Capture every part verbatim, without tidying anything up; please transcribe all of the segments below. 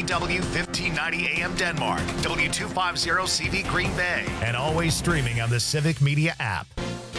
W fifteen ninety A M Denmark, W two fifty C V Green Bay, and always streaming on the Civic Media app.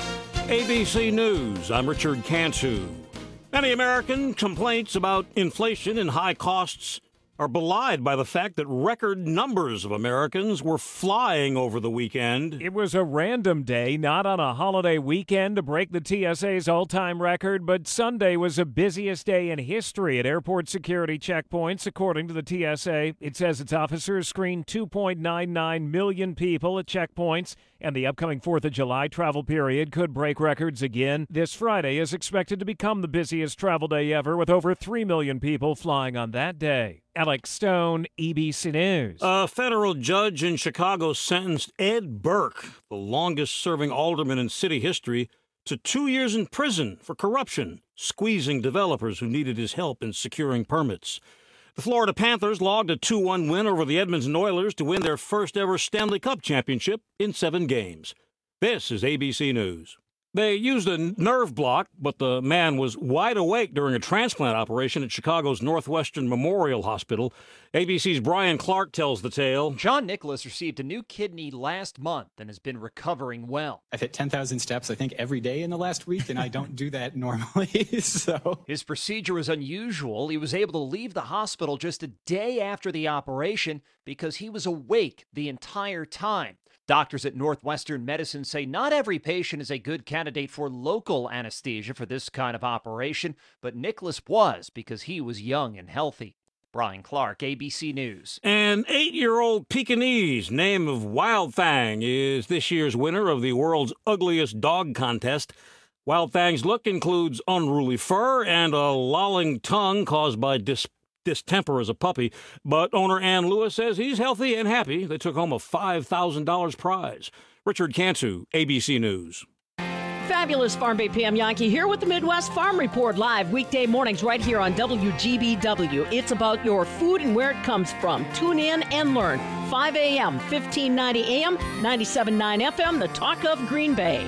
A B C News, I'm Richard Cantu. Many American complaints about inflation and high costs are belied by the fact that record numbers of Americans were flying over the weekend. It was a random day, not on a holiday weekend to break the T S A's all-time record, but Sunday was the busiest day in history at airport security checkpoints, according to the T S A. It says its officers screened two point nine nine million people at checkpoints, and the upcoming fourth of July travel period could break records again. This Friday is expected to become the busiest travel day ever, with over three million people flying on that day. Alex Stone, A B C News. A federal judge in Chicago sentenced Ed Burke, the longest-serving alderman in city history, to two years in prison for corruption, squeezing developers who needed his help in securing permits. The Florida Panthers logged a two one win over the Edmonton Oilers to win their first-ever Stanley Cup championship in seven games. This is A B C News. They used a nerve block, but the man was wide awake during a transplant operation at Chicago's Northwestern Memorial Hospital. A B C's Brian Clark tells the tale. John Nicholas received a new kidney last month and has been recovering well. I've hit ten thousand steps, I think, every day in the last week, and I don't do that normally. So his procedure was unusual. He was able to leave the hospital just a day after the operation because he was awake the entire time. Doctors at Northwestern Medicine say not every patient is a good candidate for local anesthesia for this kind of operation, but Nicholas was because he was young and healthy. Brian Clark, A B C News. An eight-year-old Pekingese named Wildfang is this year's winner of the world's ugliest dog contest. Wildfang's look includes unruly fur and a lolling tongue caused by dyspepsia. distemper as a puppy, but owner Ann Lewis says he's healthy and happy. They took home a five thousand dollars prize. Richard Cantu, A B C News. Fabulous Farm Bay Pam Yankee here with the Midwest Farm Report live weekday mornings right here on W G B W. It's about your food and where it comes from. Tune in and learn. five a.m., fifteen ninety A M, ninety-seven point nine F M, the talk of Green Bay.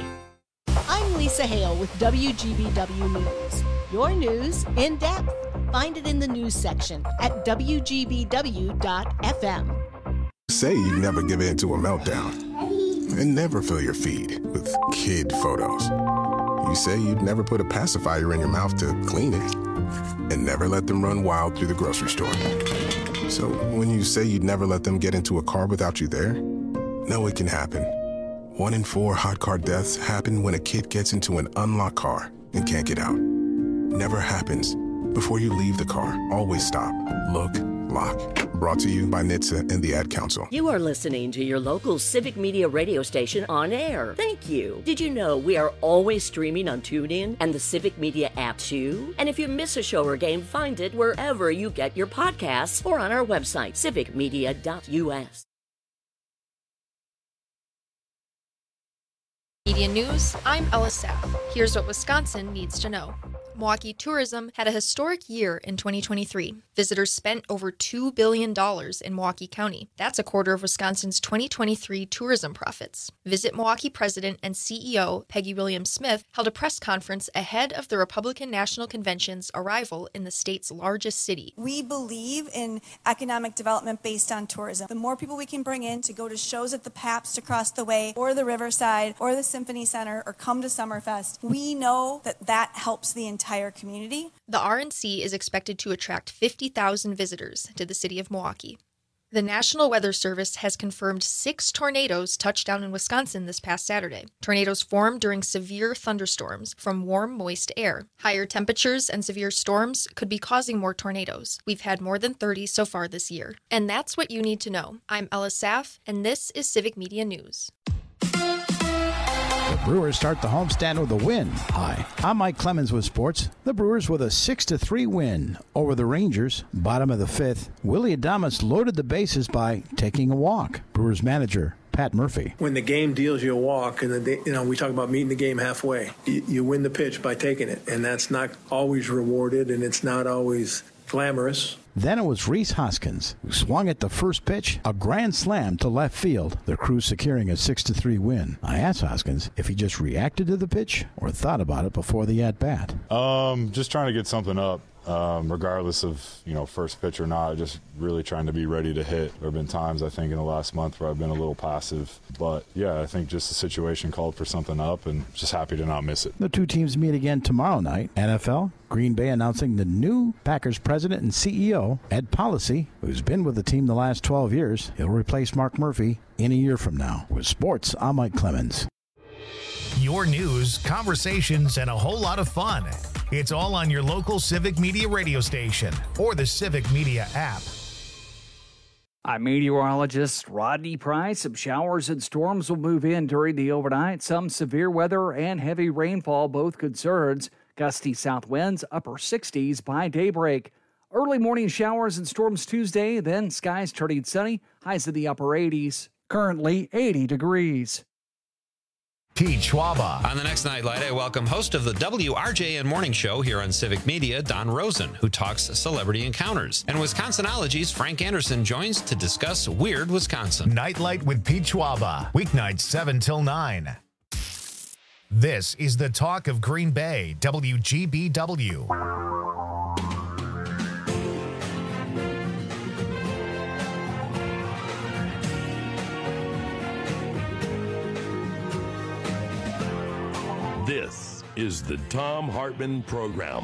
I'm Lisa Hale with W G B W News. Your news in depth. Find it in the news section at W G B W dot F M. Say you never give in to a meltdown and never fill your feed with kid photos. You say you'd never put a pacifier in your mouth to clean it and never let them run wild through the grocery store. So when you say you'd never let them get into a car without you there, know it can happen. One in four hot car deaths happen when a kid gets into an unlocked car and can't get out. Never happens. Before you leave the car, always stop, look, lock. Brought to you by N H T S A and the Ad Council. You are listening to your local Civic Media radio station on air. Thank you. Did you know we are always streaming on TuneIn and the Civic Media app too? And if you miss a show or game, find it wherever you get your podcasts or on our website, civic media dot U S. Media News, I'm Ella Saff. Here's what Wisconsin needs to know. Milwaukee tourism had a historic year in twenty twenty-three. Visitors spent over two billion dollars in Milwaukee County. That's a quarter of Wisconsin's twenty twenty-three tourism profits. Visit Milwaukee President and C E O Peggy Williams-Smith held a press conference ahead of the Republican National Convention's arrival in the state's largest city. We believe in economic development based on tourism. The more people we can bring in to go to shows at the Pabst across the way, or the Riverside, or the Symphony Center, or come to Summerfest, we know that that helps the entire community. The R N C is expected to attract fifty thousand visitors to the city of Milwaukee. The National Weather Service has confirmed six tornadoes touched down in Wisconsin this past Saturday. Tornadoes formed during severe thunderstorms from warm, moist air. Higher temperatures and severe storms could be causing more tornadoes. We've had more than thirty so far this year. And that's what you need to know. I'm Ella Saff, and this is Civic Media News. The Brewers start the homestand with a win. Hi, I'm Mike Clemens with sports. The Brewers with a six to three win over the Rangers. Bottom of the fifth, Willie Adames loaded the bases by taking a walk. Brewers manager Pat Murphy. When the game deals you a walk, and the, you know we talk about meeting the game halfway, you, you win the pitch by taking it, and that's not always rewarded, and it's not always glamorous. Then it was Rhys Hoskins, who swung at the first pitch, a grand slam to left field, the Crew securing a six to three win. I asked Hoskins if he just reacted to the pitch or thought about it before the at-bat. Um, just trying to get something up. um, regardless of, you know, first pitch or not, just really trying to be ready to hit. There have been times, I think, in the last month where I've been a little passive. But, yeah, I think just the situation called for something up, and just happy to not miss it. The two teams meet again tomorrow night. N F L, Green Bay announcing the new Packers president and C E O, Ed Policy, who's been with the team the last twelve years. He'll replace Mark Murphy in a year from now. With sports, I'm Mike Clemens. Your news, conversations, and a whole lot of fun. It's all on your local Civic Media radio station or the Civic Media app. I'm meteorologist Rodney Price. Some showers and storms will move in during the overnight. Some severe weather and heavy rainfall, both concerns. Gusty south winds, upper sixties by daybreak. Early morning showers and storms Tuesday, then skies turning sunny, highs in the upper eighties. Currently eighty degrees. Pete Schwaba. On the next Nightlight, I welcome host of the W R J N Morning Show here on Civic Media, Don Rosen, who talks celebrity encounters. And Wisconsinology's Frank Anderson joins to discuss Weird Wisconsin. Nightlight with Pete Schwaba, weeknights seven till nine. This is the talk of Green Bay, W G B W. This is the Thom Hartmann Program.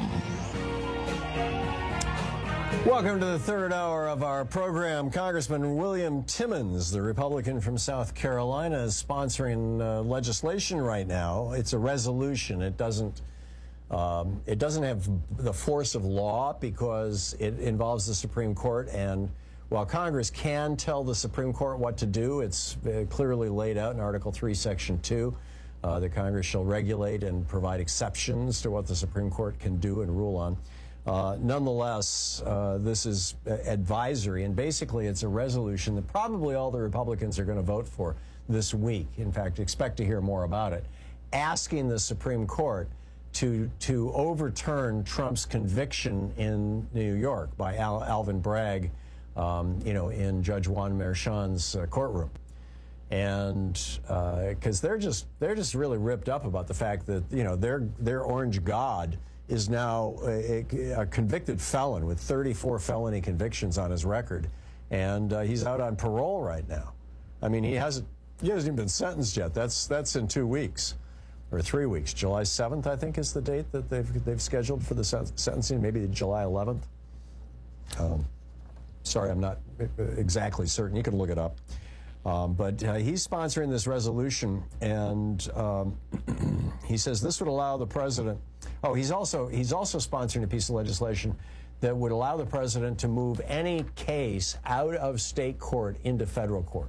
Welcome to the third hour of our program. Congressman William Timmons, the Republican from South Carolina, is sponsoring uh, legislation right now. It's a resolution. It doesn't um, it doesn't have the force of law because it involves the Supreme Court. And while Congress can tell the Supreme Court what to do, it's uh, clearly laid out in Article three, Section two. Uh, that Congress shall regulate and provide exceptions to what the Supreme Court can do and rule on. Uh, nonetheless, uh, this is advisory, and basically it's a resolution that probably all the Republicans are going to vote for this week. In fact, expect to hear more about it, asking the Supreme Court to to overturn Trump's conviction in New York by Al, Alvin Bragg, um, you know, in Judge Juan Merchan's uh, courtroom. And because uh, they're just they're just really ripped up about the fact that, you know, their their orange god is now a, a convicted felon with thirty-four felony convictions on his record, and uh, he's out on parole right now. I mean, he hasn't he hasn't even been sentenced yet. That's that's in two weeks or three weeks. July seventh, I think, is the date that they've they've scheduled for the sentencing. Maybe July eleventh. Um, sorry, I'm not exactly certain. You can look it up. Um, but uh, he's sponsoring this resolution, and um, he says this would allow the president. Oh, he's also he's also sponsoring a piece of legislation that would allow the president to move any case out of state court into federal court.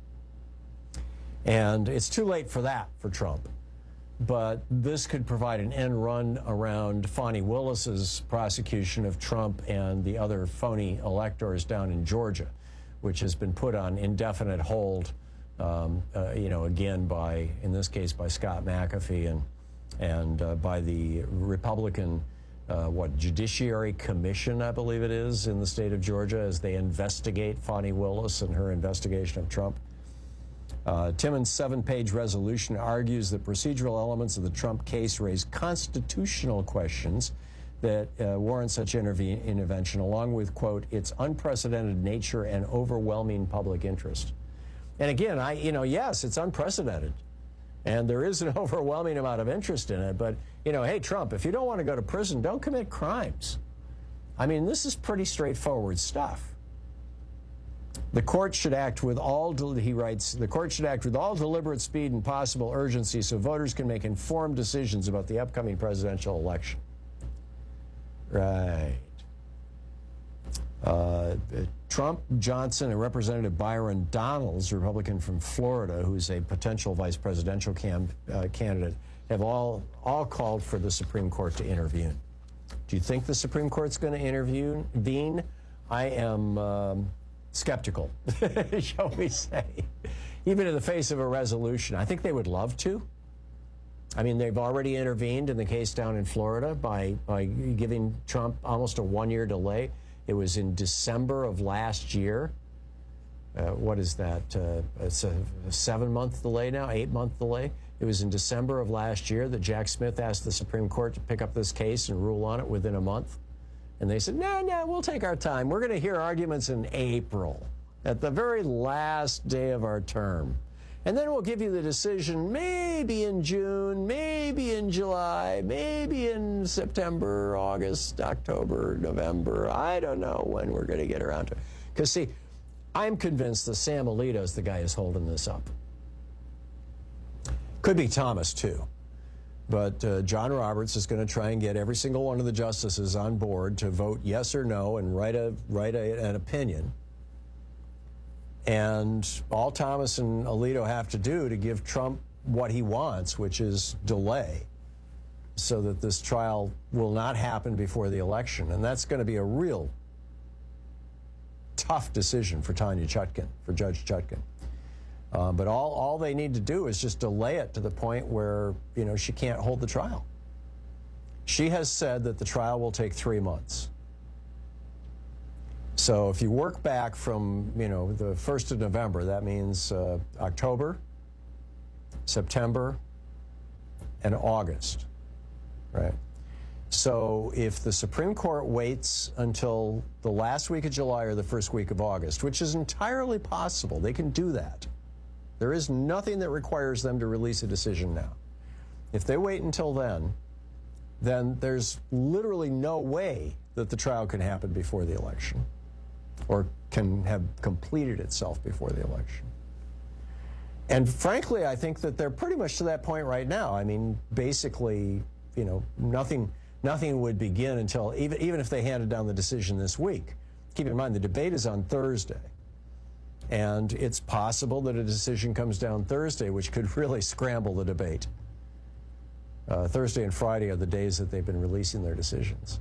And it's too late for that for Trump. But this could provide an end run around Fani Willis's prosecution of Trump and the other phony electors down in Georgia, which has been put on indefinite hold, um, uh, you know, again by, in this case, by Scott McAfee and and uh, by the Republican, uh, what, Judiciary Commission, I believe it is, in the state of Georgia, as they investigate Fani Willis and her investigation of Trump. Uh, Timmons' seven-page resolution argues that procedural elements of the Trump case raise constitutional questions that uh, warrant such interve- intervention, along with, quote, its unprecedented nature and overwhelming public interest. And again, I, you know, yes, it's unprecedented, and there is an overwhelming amount of interest in it. But, you know, hey, Trump, if you don't want to go to prison, don't commit crimes. I mean, this is pretty straightforward stuff. The court should act with all, del- he writes, the court should act with all deliberate speed and possible urgency so voters can make informed decisions about the upcoming presidential election. Right. Uh, Trump, Johnson, and Representative Byron Donalds, Republican from Florida, who's a potential vice presidential cam, uh, candidate, have all all called for the Supreme Court to intervene. Do you think the Supreme Court's going to intervene? I am um, skeptical, shall we say. Even in the face of a resolution, I think they would love to. I mean, they've already intervened in the case down in Florida by, by giving Trump almost a one-year delay. It was in December of last year. Uh, what is that? Uh, it's a, a seven-month delay now, eight-month delay. It was in December of last year that Jack Smith asked the Supreme Court to pick up this case and rule on it within a month. And they said, no, no, we'll take our time. We're going to hear arguments in April, at the very last day of our term. And then we'll give you the decision maybe in June, maybe in July, maybe in September, August, October, November. I don't know when we're going to get around to it. Because, see, I'm convinced that Sam Alito's the guy who's holding this up. Could be Thomas, too. But uh, John Roberts is going to try and get every single one of the justices on board to vote yes or no and write a write a, an opinion. And all Thomas and Alito have to do to give Trump what he wants, which is delay, so that this trial will not happen before the election. And that's going to be a real tough decision for Tanya Chutkan, for Judge Chutkan. Uh, but all, all they need to do is just delay it to the point where, you know, she can't hold the trial. She has said that the trial will take three months. So if you work back from, you know, the first of November, that means uh, October, September, and August, right? So if the Supreme Court waits until the last week of July or the first week of August, which is entirely possible, they can do that. There is nothing that requires them to release a decision now. If they wait until then, then there's literally no way that the trial can happen before the election or can have completed itself before the election. And frankly, I think that they're pretty much to that point right now. I mean, basically, you know, nothing nothing would begin until, even, even if they handed down the decision this week. Keep in mind, the debate is on Thursday. And it's possible that a decision comes down Thursday, which could really scramble the debate. Uh, Thursday and Friday are the days that they've been releasing their decisions.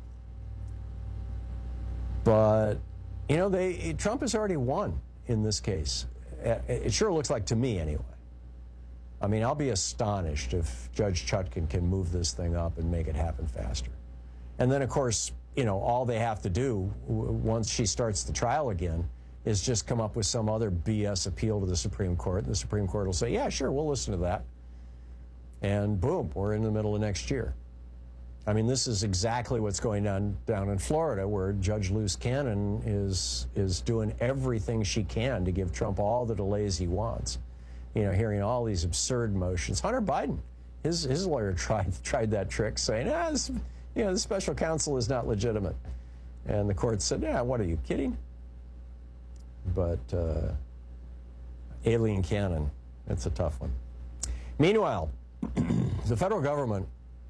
But, you know, they Trump has already won in this case. It sure looks like to me, anyway. I mean, I'll be astonished if Judge Chutkan can move this thing up and make it happen faster. And then, of course, you know, all they have to do once she starts the trial again is just come up with some other B S appeal to the Supreme Court. And the Supreme Court will say, yeah, sure, we'll listen to that. And boom, we're in the middle of next year. I mean, this is exactly what's going on down in Florida, where Judge Luce Cannon is, is doing everything she can to give Trump all the delays he wants. You know, hearing all these absurd motions. Hunter Biden, his, his lawyer tried, tried that trick, saying, ah, this, you know, the special counsel is not legitimate. And the court said, yeah, what, are you kidding? But uh, Aileen Cannon, it's a tough one. Meanwhile, the federal government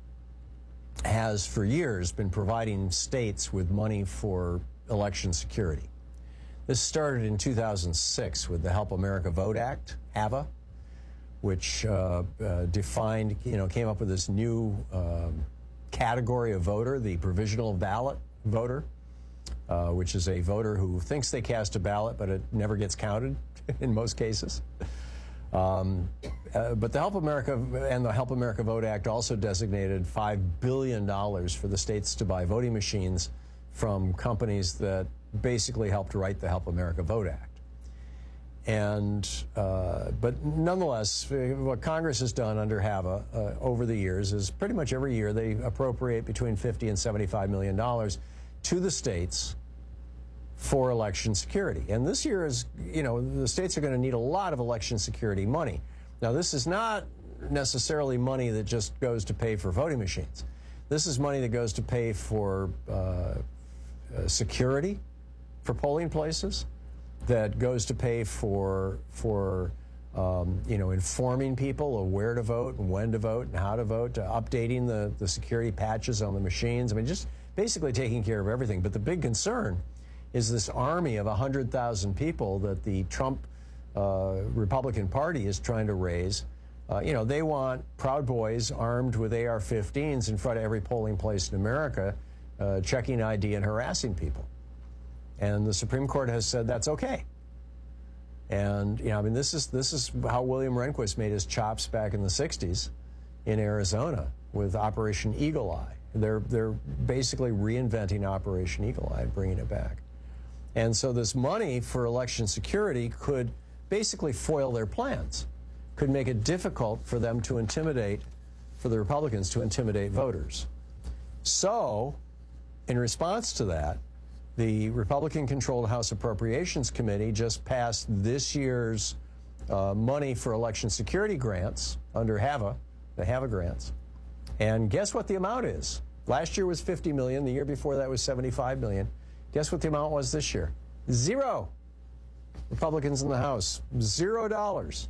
has for years been providing states with money for election security. This started in two thousand six with the Help America Vote Act, HAVA, which uh, uh, defined, you know, came up with this new um, category of voter, the provisional ballot voter. Uh, which is a voter who thinks they cast a ballot, but it never gets counted in most cases. Um, uh, but the Help America and the Help America Vote Act also designated five billion dollars for the states to buy voting machines from companies that basically helped write the Help America Vote Act. And, uh, but nonetheless, what Congress has done under HAVA uh, over the years is pretty much every year they appropriate between fifty and seventy-five million dollars to the states for election security. And this year is, you know, the states are going to need a lot of election security money. Now, this is not necessarily money that just goes to pay for voting machines. This is money that goes to pay for uh, uh, security for polling places, that goes to pay for, for um, you know, informing people of where to vote and when to vote and how to vote, to updating the, the security patches on the machines. I mean, just basically taking care of everything. But the big concern is this army of one hundred thousand people that the Trump uh, Republican Party is trying to raise. Uh, you know, they want Proud Boys armed with A R fifteens in front of every polling place in America, uh, checking I D and harassing people. And the Supreme Court has said that's okay. And, you know, I mean, this is, this is how William Rehnquist made his chops back in the sixties in Arizona with Operation Eagle Eye. They're, they're basically reinventing Operation Eagle Eye, bringing it back. And so this money for election security could basically foil their plans, could make it difficult for them to intimidate, for the Republicans to intimidate voters. So in response to that, the Republican-controlled House Appropriations Committee just passed this year's uh, money for election security grants under HAVA, the HAVA grants. And guess what the amount is? Last year was fifty million dollars. The year before that was seventy-five million dollars. Guess what the amount was this year? Zero. Republicans in the House, zero dollars.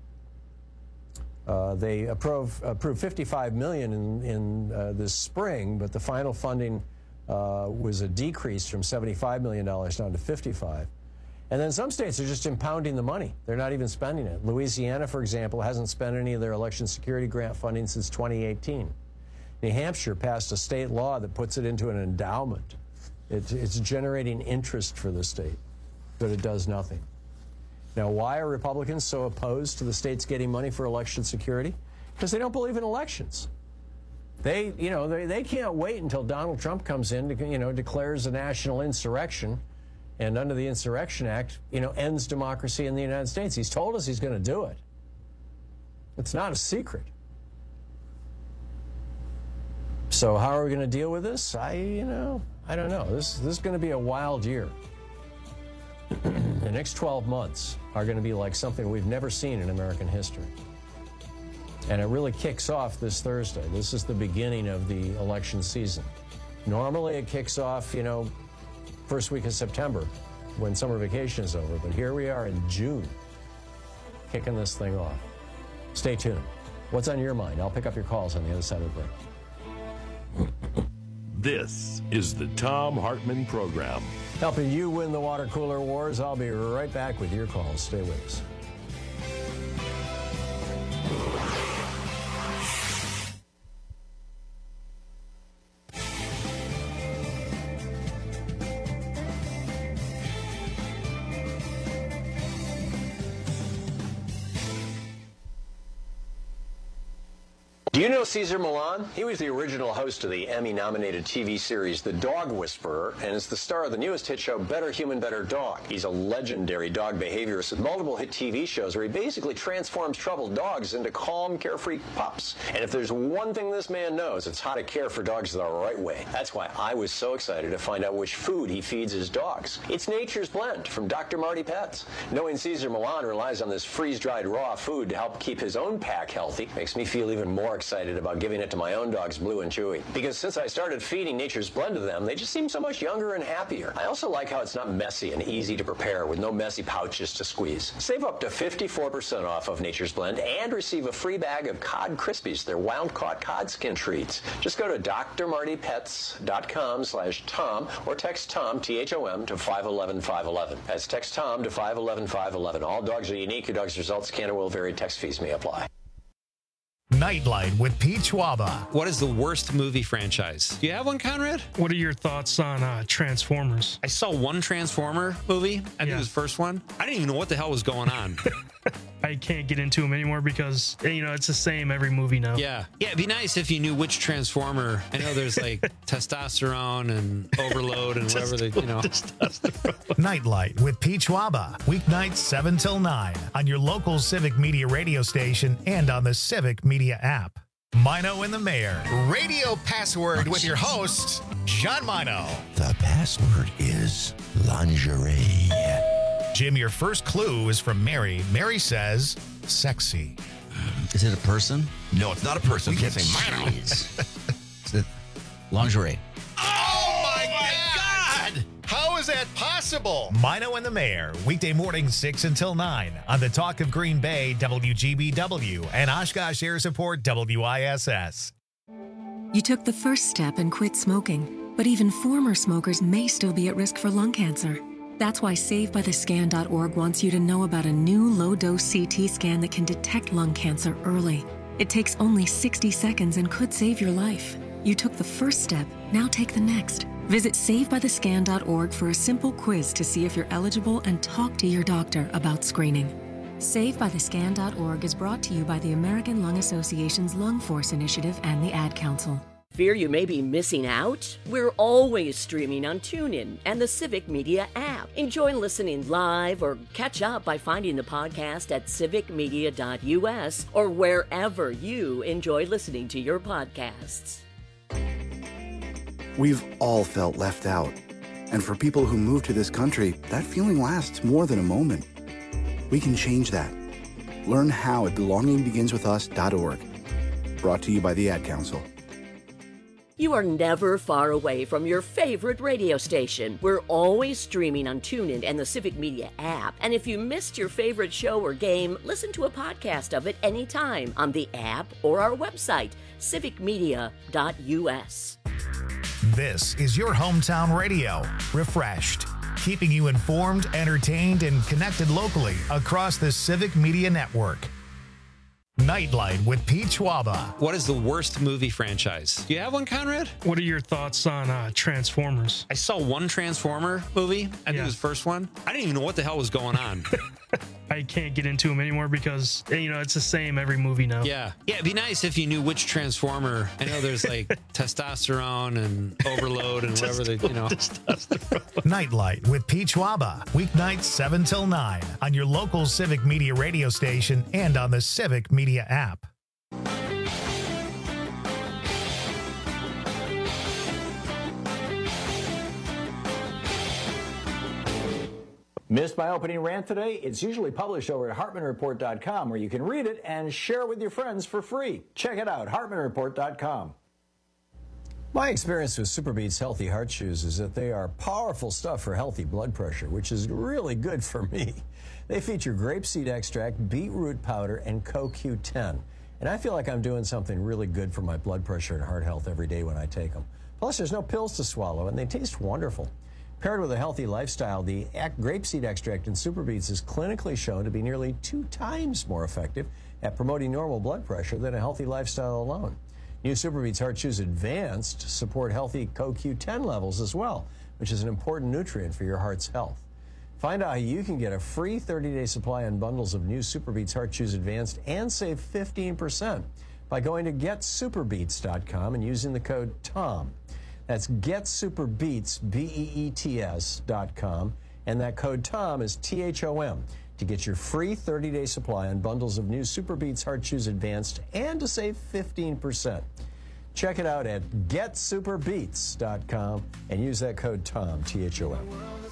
Uh, they approve, approved fifty-five million dollars in, in uh, this spring, but the final funding uh, was a decrease from seventy-five million dollars down to fifty-five. And then some states are just impounding the money. They're not even spending it. Louisiana, for example, hasn't spent any of their election security grant funding since twenty eighteen. New Hampshire passed a state law that puts it into an endowment. It, it's generating interest for the state, but it does nothing. Now, why are Republicans so opposed to the states getting money for election security? Because they don't believe in elections. They, you know, they, they can't wait until Donald Trump comes in, to, you know, declares a national insurrection, and under the Insurrection Act, you know, ends democracy in the United States. He's told us he's going to do it. It's not a secret. So how are we going to deal with this? I, you know, I don't know. This, this is going to be a wild year. The next twelve months are going to be like something we've never seen in American history. And it really kicks off this Thursday. This is the beginning of the election season. Normally it kicks off, you know, first week of September when summer vacation is over. But here we are in June, kicking this thing off. Stay tuned. What's on your mind? I'll pick up your calls on the other side of the break. This is the Thom Hartmann Program. Helping you win the water cooler wars. I'll be right back with your calls. Stay with us. Do you know Cesar Millan? He was the original host of the Emmy-nominated T V series The Dog Whisperer, and is the star of the newest hit show Better Human, Better Dog. He's a legendary dog behaviorist with multiple hit T V shows where he basically transforms troubled dogs into calm, carefree pups. And if there's one thing this man knows, it's how to care for dogs the right way. That's why I was so excited to find out which food he feeds his dogs. It's Nature's Blend from Doctor Marty Pets. Knowing Cesar Millan relies on this freeze-dried raw food to help keep his own pack healthy makes me feel even more excited excited about giving it to my own dogs, Blue and Chewy. Because since I started feeding Nature's Blend to them, they just seem so much younger and happier. I also like how it's not messy and easy to prepare with no messy pouches to squeeze. Save up to fifty-four percent off of Nature's Blend and receive a free bag of Cod Crispies, their wild-caught cod skin treats. Just go to D R Marty Pets dot com slash Tom or text Tom, T H O M, to five one one, five one one. That's text Tom to five one one, five one one. All dogs are unique. Your dog's results can and will vary. Text fees may apply. Nightlight with Pete Schwaba. What is the worst movie franchise? Do you have one, Conrad? What are your thoughts on uh, Transformers? I saw one Transformer movie. I think yeah. it was the first one. I didn't even know what the hell was going on. I can't get into them anymore because, you know, it's the same every movie now. Yeah. Yeah, it'd be nice if you knew which Transformer. I know there's like testosterone and overload and whatever they, you know. Nightlight with Pete Schwaba. Weeknights seven till nine on your local Civic Media radio station and on the Civic Media app. Mino and the Mayor. Radio password with your host, John Mino. The password is lingerie. Jim, your first clue is from Mary. Mary says, sexy. Is it a person? No, it's not a person. We can't say Mino. It's it lingerie. Oh, my God! How is that possible? Mino and the Mayor, weekday mornings six until nine on the Talk of Green Bay, W G B W, and Oshkosh Air Support, W I S S. You took the first step and quit smoking, but even former smokers may still be at risk for lung cancer. That's why Save By The Scan dot org wants you to know about a new low-dose C T scan that can detect lung cancer early. It takes only sixty seconds and could save your life. You took the first step, now take the next. Visit Save By The Scan dot org for a simple quiz to see if you're eligible and talk to your doctor about screening. Save By The Scan dot org is brought to you by the American Lung Association's Lung Force Initiative and the Ad Council. Fear you may be missing out? We're always streaming on TuneIn and the Civic Media app. Enjoy listening live or catch up by finding the podcast at civic media dot U S or wherever you enjoy listening to your podcasts. We've all felt left out. And for people who move to this country, that feeling lasts more than a moment. We can change that. Learn how at belonging begins with us dot org. Brought to you by the Ad Council. You are never far away from your favorite radio station. We're always streaming on TuneIn and the Civic Media app. And if you missed your favorite show or game, listen to a podcast of it anytime on the app or our website, civic media dot u s. This is your hometown radio, refreshed, keeping you informed, entertained, and connected locally across the Civic Media Network. Nightlight with Pete Schwaba. What is the worst movie franchise? Do you have one, Conrad? What are your thoughts on uh, Transformers? I saw one Transformer movie. I think Yeah. it was the first one. I didn't even know what the hell was going on. I can't get into them anymore because, you know, it's the same every movie now. Yeah. Yeah, it'd be nice if you knew which Transformer. I know there's like testosterone and overload and whatever they, you know. Nightlight with Pete Schwaba. Weeknights seven till nine on your local Civic Media radio station and on the Civic Media app. Missed my opening rant today? It's usually published over at hartman report dot com, where you can read it and share it with your friends for free. Check it out, hartman report dot com. My experience with SuperBeets Healthy Heart Chews is that they are powerful stuff for healthy blood pressure, which is really good for me. They feature grapeseed extract, beetroot powder, and C O Q ten. And I feel like I'm doing something really good for my blood pressure and heart health every day when I take them. Plus, there's no pills to swallow, and they taste wonderful. Paired with a healthy lifestyle, the grapeseed extract in SuperBeets is clinically shown to be nearly two times more effective at promoting normal blood pressure than a healthy lifestyle alone. New SuperBeets Heart Chews Advanced support healthy C O Q ten levels as well, which is an important nutrient for your heart's health. Find out how you can get a free thirty-day supply on bundles of new SuperBeets Heart Chews Advanced and save fifteen percent by going to get superbeets dot com and using the code TOM. That's GetSuperBeets, B E E T S dot com, and that code TOM is T H O M, to get your free thirty-day supply on bundles of new SuperBeets Heart Chews Advanced and to save fifteen percent. Check it out at get superbeets dot com and use that code TOM, T H O M.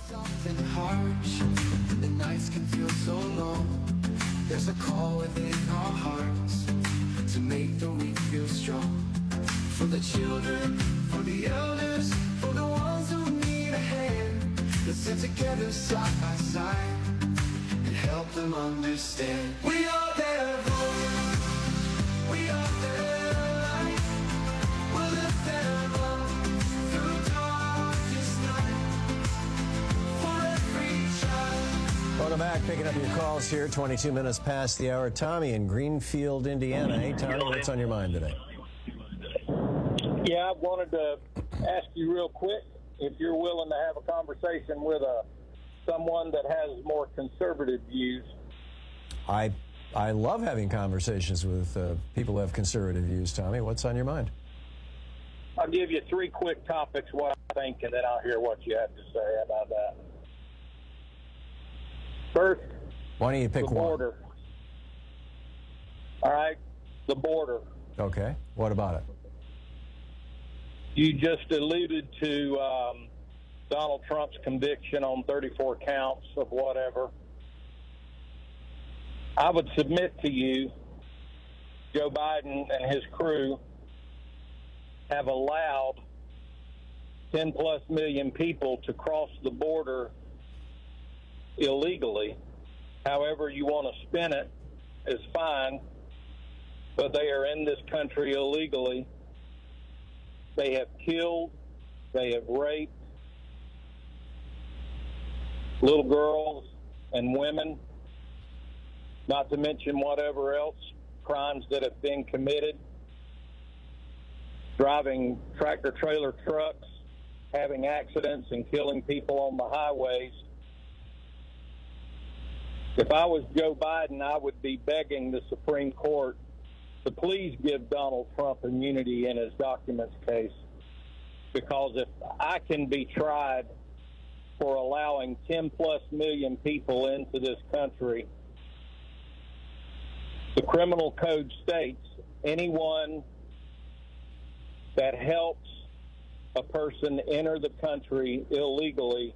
The nights can feel so long. There's a call within our hearts to make the weak feel strong. For the children, for the elders, for the ones who need a hand. Let's sit together side by side and help them understand. We are their voice. We are their light. We'll lift them up through darkest night. For every child. Welcome back. Picking up your calls here. twenty-two minutes past the hour. Tommy in Greenfield, Indiana. Hey, Tommy, what's on your mind today? Yeah, I wanted to ask you real quick if you're willing to have a conversation with a someone that has more conservative views. I I love having conversations with uh, people who have conservative views, Tommy. What's on your mind? I'll give you three quick topics, what I think, and then I'll hear what you have to say about that. First, why don't you pick the one? border. All right, the border. Okay. What about it? You just alluded to um, Donald Trump's conviction on thirty-four counts of whatever. I would submit to you, Joe Biden and his crew have allowed ten plus million people to cross the border illegally. However you want to spin it is fine, but they are in this country illegally. They have killed, they have raped little girls and women, not to mention whatever else crimes that have been committed, driving tractor-trailer trucks, having accidents and killing people on the highways. If I was Joe Biden, I would be begging the Supreme Court to please give Donald Trump immunity in his documents case, because if I can be tried for allowing ten plus million people into this country, the criminal code states anyone that helps a person enter the country illegally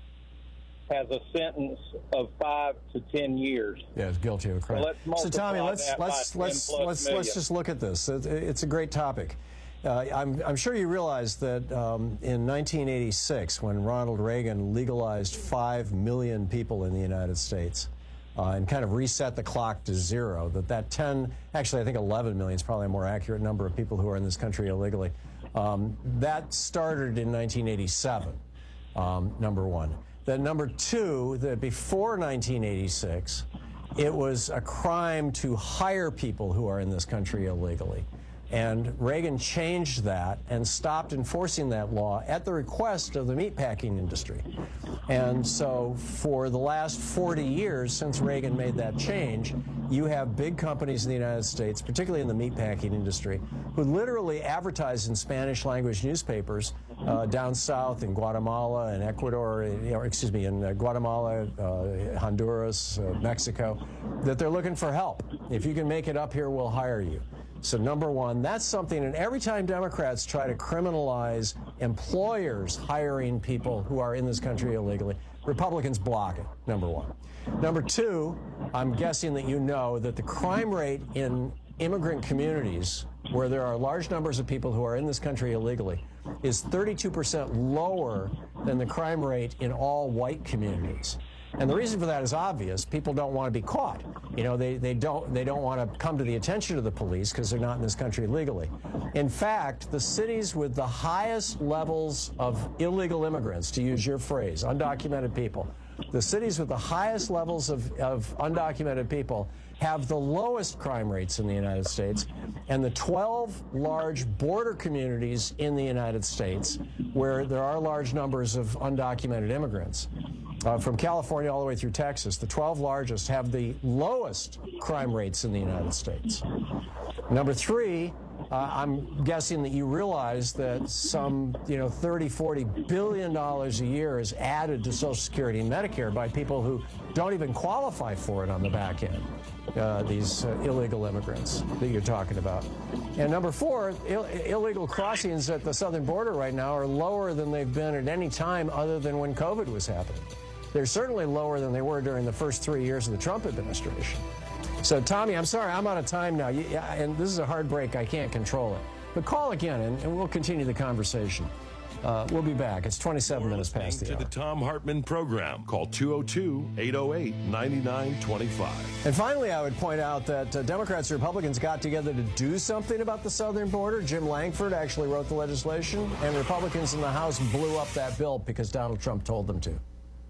has a sentence of five to ten years. Yeah, is guilty of a crime. So, let's so Tommy, multiply let's that let's by let's ten plus let's million. let's just look at this. It- It's a great topic. Uh, I'm I'm sure you realize that um, in nineteen eighty-six, when Ronald Reagan legalized five million people in the United States, uh, and kind of reset the clock to zero, that that ten, actually I think eleven million is probably a more accurate number of people who are in this country illegally. Um, that started in nineteen eighty-seven, um, number one. Then number two, that before nineteen eighty-six, it was a crime to hire people who are in this country illegally. And Reagan changed that and stopped enforcing that law at the request of the meatpacking industry. And so for the last forty years since Reagan made that change, you have big companies in the United States, particularly in the meatpacking industry, who literally advertise in Spanish language newspapers uh, down south in Guatemala and Ecuador, or excuse me, in uh, Guatemala, uh, Honduras, uh, Mexico, that they're looking for help. If you can make it up here, we'll hire you. So number one, that's something, and every time Democrats try to criminalize employers hiring people who are in this country illegally, Republicans block it, number one. Number two, I'm guessing that you know that the crime rate in immigrant communities, where there are large numbers of people who are in this country illegally, is thirty-two percent lower than the crime rate in all white communities. And the reason for that is obvious. People don't want to be caught. You know, they, they don't they don't want to come to the attention of the police because they're not in this country legally. In fact, the cities with the highest levels of illegal immigrants, to use your phrase, undocumented people, the cities with the highest levels of, of undocumented people have the lowest crime rates in the United States, and the twelve large border communities in the United States where there are large numbers of undocumented immigrants, Uh, from California all the way through Texas, the twelve largest have the lowest crime rates in the United States. Number three, uh, I'm guessing that you realize that some, you know, thirty, forty billion dollars a year is added to Social Security and Medicare by people who don't even qualify for it on the back end, uh, these uh, illegal immigrants that you're talking about. And number four, Ill- illegal crossings at the southern border right now are lower than they've been at any time other than when COVID was happening. They're certainly lower than they were during the first three years of the Trump administration. So, Tommy, I'm sorry, I'm out of time now. You, and this is a hard break. I can't control it. But call again, and, and we'll continue the conversation. Uh, we'll be back. It's twenty-seven minutes past the to hour. the Tom Hartman program. Call two oh two, eight oh eight, nine nine two five. And finally, I would point out that uh, Democrats and Republicans got together to do something about the southern border. Jim Langford actually wrote the legislation, and Republicans in the House blew up that bill because Donald Trump told them to.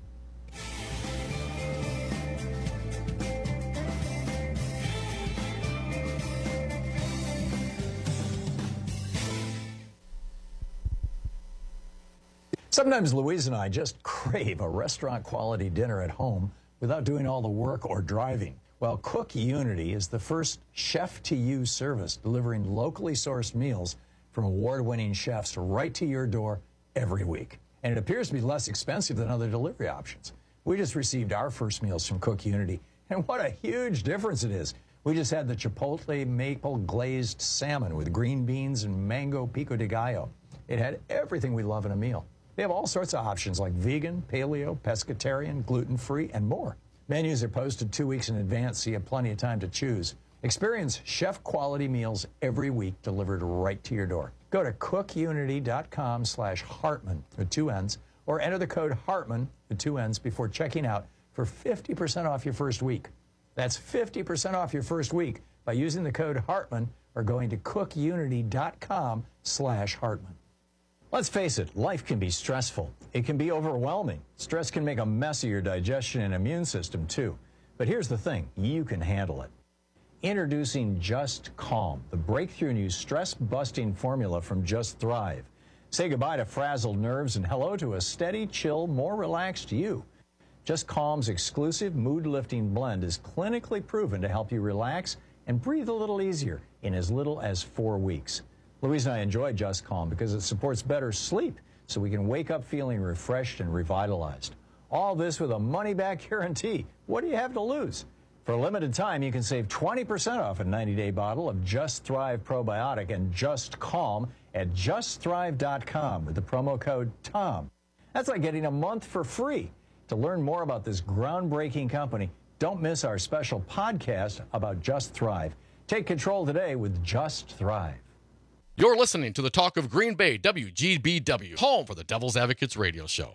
Sometimes Louise and I just crave a restaurant-quality dinner at home without doing all the work or driving. Well, Cook Unity is the first chef-to-you service delivering locally sourced meals from award-winning chefs right to your door every week. And it appears to be less expensive than other delivery options. We just received our first meals from Cook Unity, and what a huge difference it is. We just had the Chipotle maple glazed salmon with green beans and mango pico de gallo. It had everything we love in a meal. They have all sorts of options like vegan, paleo, pescatarian, gluten-free, and more. Menus are posted two weeks in advance, so you have plenty of time to choose. Experience chef-quality meals every week delivered right to your door. Go to cookunity.com slash Hartman with two N's, or enter the code Hartman with two N's before checking out for fifty percent off your first week. That's fifty percent off your first week by using the code Hartman or going to cookunity.com slash Hartman. Let's face it, life can be stressful. It can be overwhelming. Stress can make a mess of your digestion and immune system, too. But here's the thing, you can handle it. Introducing Just Calm, the breakthrough new stress-busting formula from Just Thrive. Say goodbye to frazzled nerves and hello to a steady, chill, more relaxed you. Just Calm's exclusive mood-lifting blend is clinically proven to help you relax and breathe a little easier in as little as four weeks. Louise and I enjoy Just Calm because it supports better sleep so we can wake up feeling refreshed and revitalized. All this with a money-back guarantee. What do you have to lose? For a limited time, you can save twenty percent off a ninety-day bottle of Just Thrive Probiotic and Just Calm at just thrive dot com with the promo code TOM. That's like getting a month for free. To learn more about this groundbreaking company, don't miss our special podcast about Just Thrive. Take control today with Just Thrive. You're listening to the Talk of Green Bay, W G B W, home for the Devil's Advocates radio show.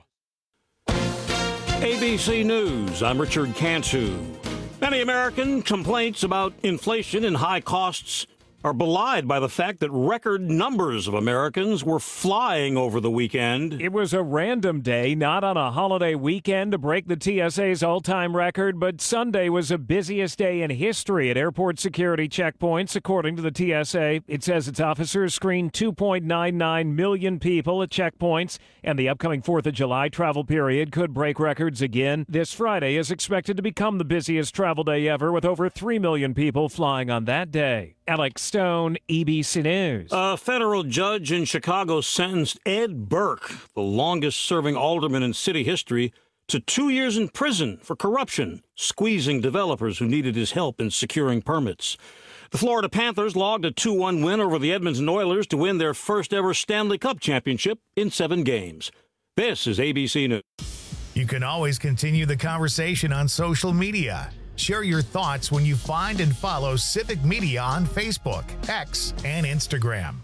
A B C News, I'm Richard Cantu. Many American complaints about inflation and high costs are belied by the fact that record numbers of Americans were flying over the weekend. It was a random day, not on a holiday weekend to break the T S A's all-time record, but Sunday was the busiest day in history at airport security checkpoints, according to the T S A. It says its officers screened two point nine nine million people at checkpoints, and the upcoming fourth of July travel period could break records again. This Friday is expected to become the busiest travel day ever, with over three million people flying on that day. Alex Stone, A B C News. A federal judge in Chicago sentenced Ed Burke, the longest-serving alderman in city history, to two years in prison for corruption, squeezing developers who needed his help in securing permits. The Florida Panthers logged a two one win over the Edmonton Oilers to win their first-ever Stanley Cup championship in seven games. This is A B C News. You can always continue the conversation on social media. Share your thoughts when you find and follow Civic Media on Facebook, X, and Instagram.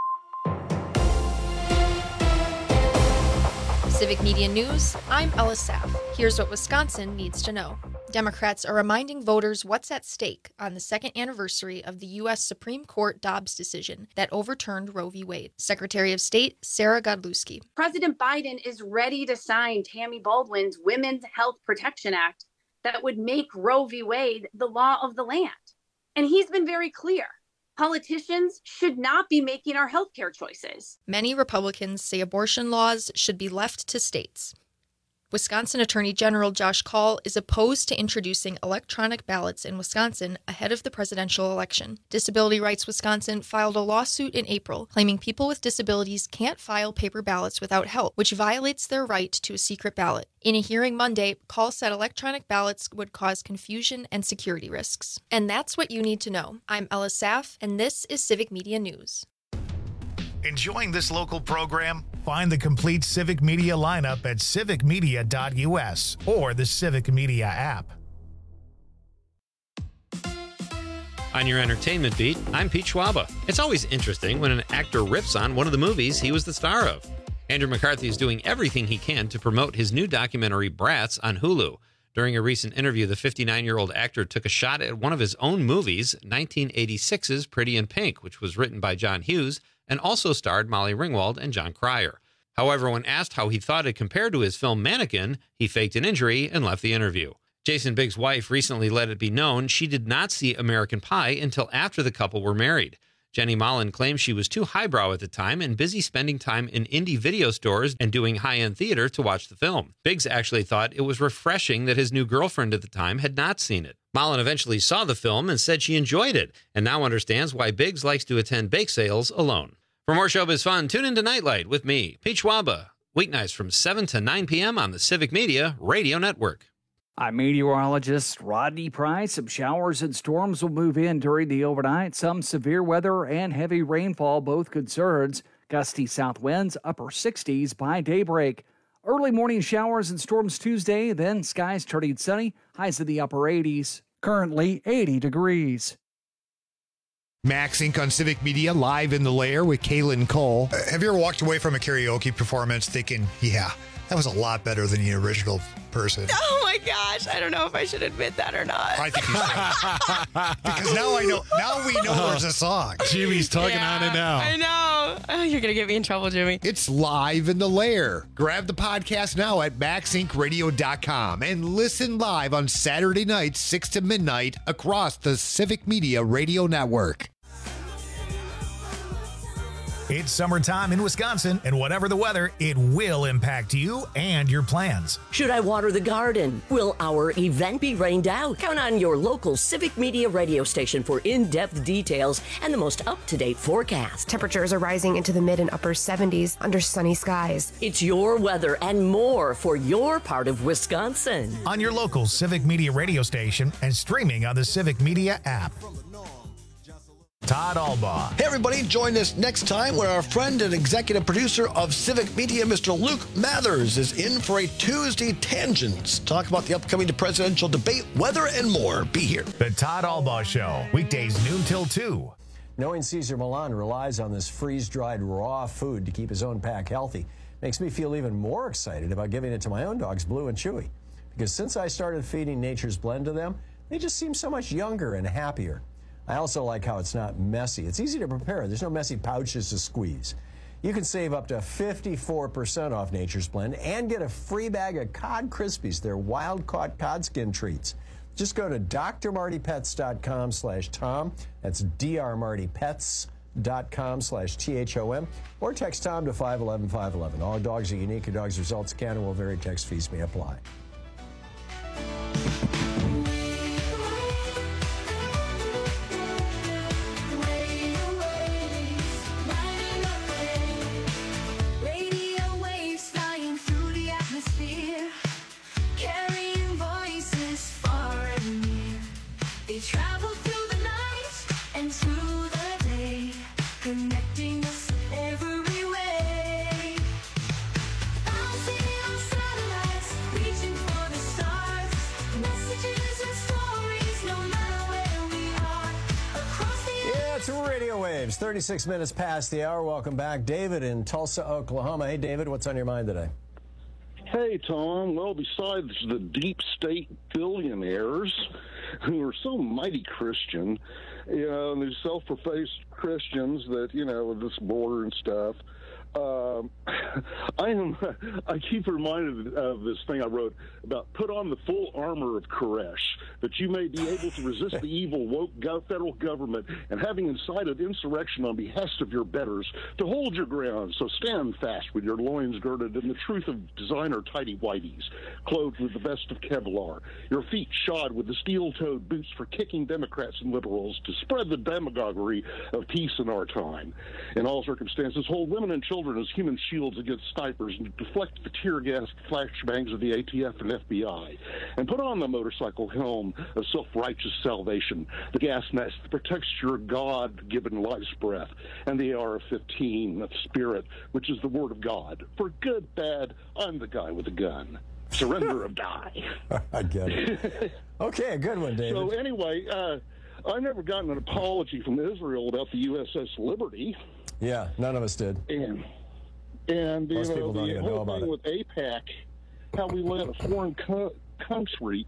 Civic Media News, I'm Ella Saff. Here's what Wisconsin needs to know. Democrats are reminding voters what's at stake on the second anniversary of the U S Supreme Court Dobbs decision that overturned Roe v. Wade. Secretary of State Sarah Godlewski. President Biden is ready to sign Tammy Baldwin's Women's Health Protection Act that would make Roe v. Wade the law of the land. And he's been very clear. Politicians should not be making our healthcare choices. Many Republicans say abortion laws should be left to states. Wisconsin Attorney General Josh Kaul is opposed to introducing electronic ballots in Wisconsin ahead of the presidential election. Disability Rights Wisconsin filed a lawsuit in April claiming people with disabilities can't file paper ballots without help, which violates their right to a secret ballot. In a hearing Monday, Kaul said electronic ballots would cause confusion and security risks. And that's what you need to know. I'm Ella Saff, and this is Civic Media News. Enjoying this local program? Find the complete Civic Media lineup at civic media dot u s or the Civic Media app. On your entertainment beat, I'm Pete Schwaba. It's always interesting when an actor rips on one of the movies he was the star of. Andrew McCarthy is doing everything he can to promote his new documentary Bratz on Hulu. During a recent interview, the fifty-nine-year-old actor took a shot at one of his own movies, nineteen eighty-six's Pretty in Pink, which was written by John Hughes and also starred Molly Ringwald and John Cryer. However, when asked how he thought it compared to his film Mannequin, he faked an injury and left the interview. Jason Biggs' wife recently let it be known she did not see American Pie until after the couple were married. Jenny Mollen claims she was too highbrow at the time and busy spending time in indie video stores and doing high-end theater to watch the film. Biggs actually thought it was refreshing that his new girlfriend at the time had not seen it. Mollen eventually saw the film and said she enjoyed it, and now understands why Biggs likes to attend bake sales alone. For more showbiz fun, tune into Nightlight with me, Pete Schwaba, weeknights from seven to nine p.m. on the Civic Media Radio Network. I'm meteorologist Rodney Price. Some showers and storms will move in during the overnight. Some severe weather and heavy rainfall, both concerns. Gusty south winds, upper sixties by daybreak. Early morning showers and storms Tuesday, then skies turning sunny, highs in the upper eighties. Currently eighty degrees. Max Incorporated on Civic Media, live in the lair with Kaylin Cole. Uh, have you ever walked away from a karaoke performance thinking, yeah, that was a lot better than the original person? Oh my gosh, I don't know if I should admit that or not. I think you should. Because now I know, now we know there's a song. Jimmy's talking yeah, on it now. I know. Oh, you're going to get me in trouble, Jimmy. It's live in the lair. Grab the podcast now at max inc radio dot com and listen live on Saturday nights, six to midnight, across the Civic Media Radio Network. It's summertime in Wisconsin, and whatever the weather, it will impact you and your plans. Should I water the garden? Will our event be rained out? Count on your local Civic Media radio station for in-depth details and the most up-to-date forecast. Temperatures are rising into the mid and upper seventies under sunny skies. It's your weather and more for your part of Wisconsin. On your local Civic Media radio station and streaming on the Civic Media app. Todd Albaugh. Hey, everybody, join us next time when our friend and executive producer of Civic Media, Mister Luke Mathers, is in for a Tuesday Tangents. Talk about the upcoming presidential debate, weather, and more. Be here. The Todd Albaugh Show, weekdays noon till two. Knowing Cesar Millan relies on this freeze-dried raw food to keep his own pack healthy makes me feel even more excited about giving it to my own dogs, Blue and Chewy. Because since I started feeding Nature's Blend to them, they just seem so much younger and happier. I also like how it's not messy. It's easy to prepare. There's no messy pouches to squeeze. You can save up to fifty-four percent off Nature's Blend and get a free bag of Cod Krispies. They're wild-caught cod skin treats. Just go to drmartypets.com slash Tom. That's drmartypets.com slash T H O M. Or text Tom to five one one, five one one. All dogs are unique. A dog's results can and will vary. Text fees may apply. thirty-six minutes past the hour. Welcome back. David in Tulsa, Oklahoma. Hey, David, what's on your mind today? Hey, Tom. Well, besides the deep state billionaires who are so mighty Christian, you know, and these self-professed Christians that, you know, with this border and stuff, Um, I am. I keep reminded of this thing I wrote about: put on the full armor of Koresh, that you may be able to resist the evil woke go- federal government, and having incited insurrection on behest of your betters, to hold your ground. So stand fast with your loins girded in the truth of designer tidy whities, clothed with the vest of Kevlar, your feet shod with the steel-toed boots for kicking Democrats and liberals, to spread the demagoguery of peace in our time. In all circumstances, hold women and children as human shields against snipers, and deflect the tear gas flashbangs of the A T F and F B I, and put on the motorcycle helm of self-righteous salvation, the gas mask that protects your God-given life's breath, and the A R fifteen of spirit, which is the word of God. For good, bad, I'm the guy with the gun. Surrender or die. I get it. Okay, a good one, David. So anyway, uh, I've never gotten an apology from Israel about the U S S Liberty. Yeah, none of us did. And, and you Most know, people don't the even know whole about thing it. with AIPAC, how we let a foreign co- country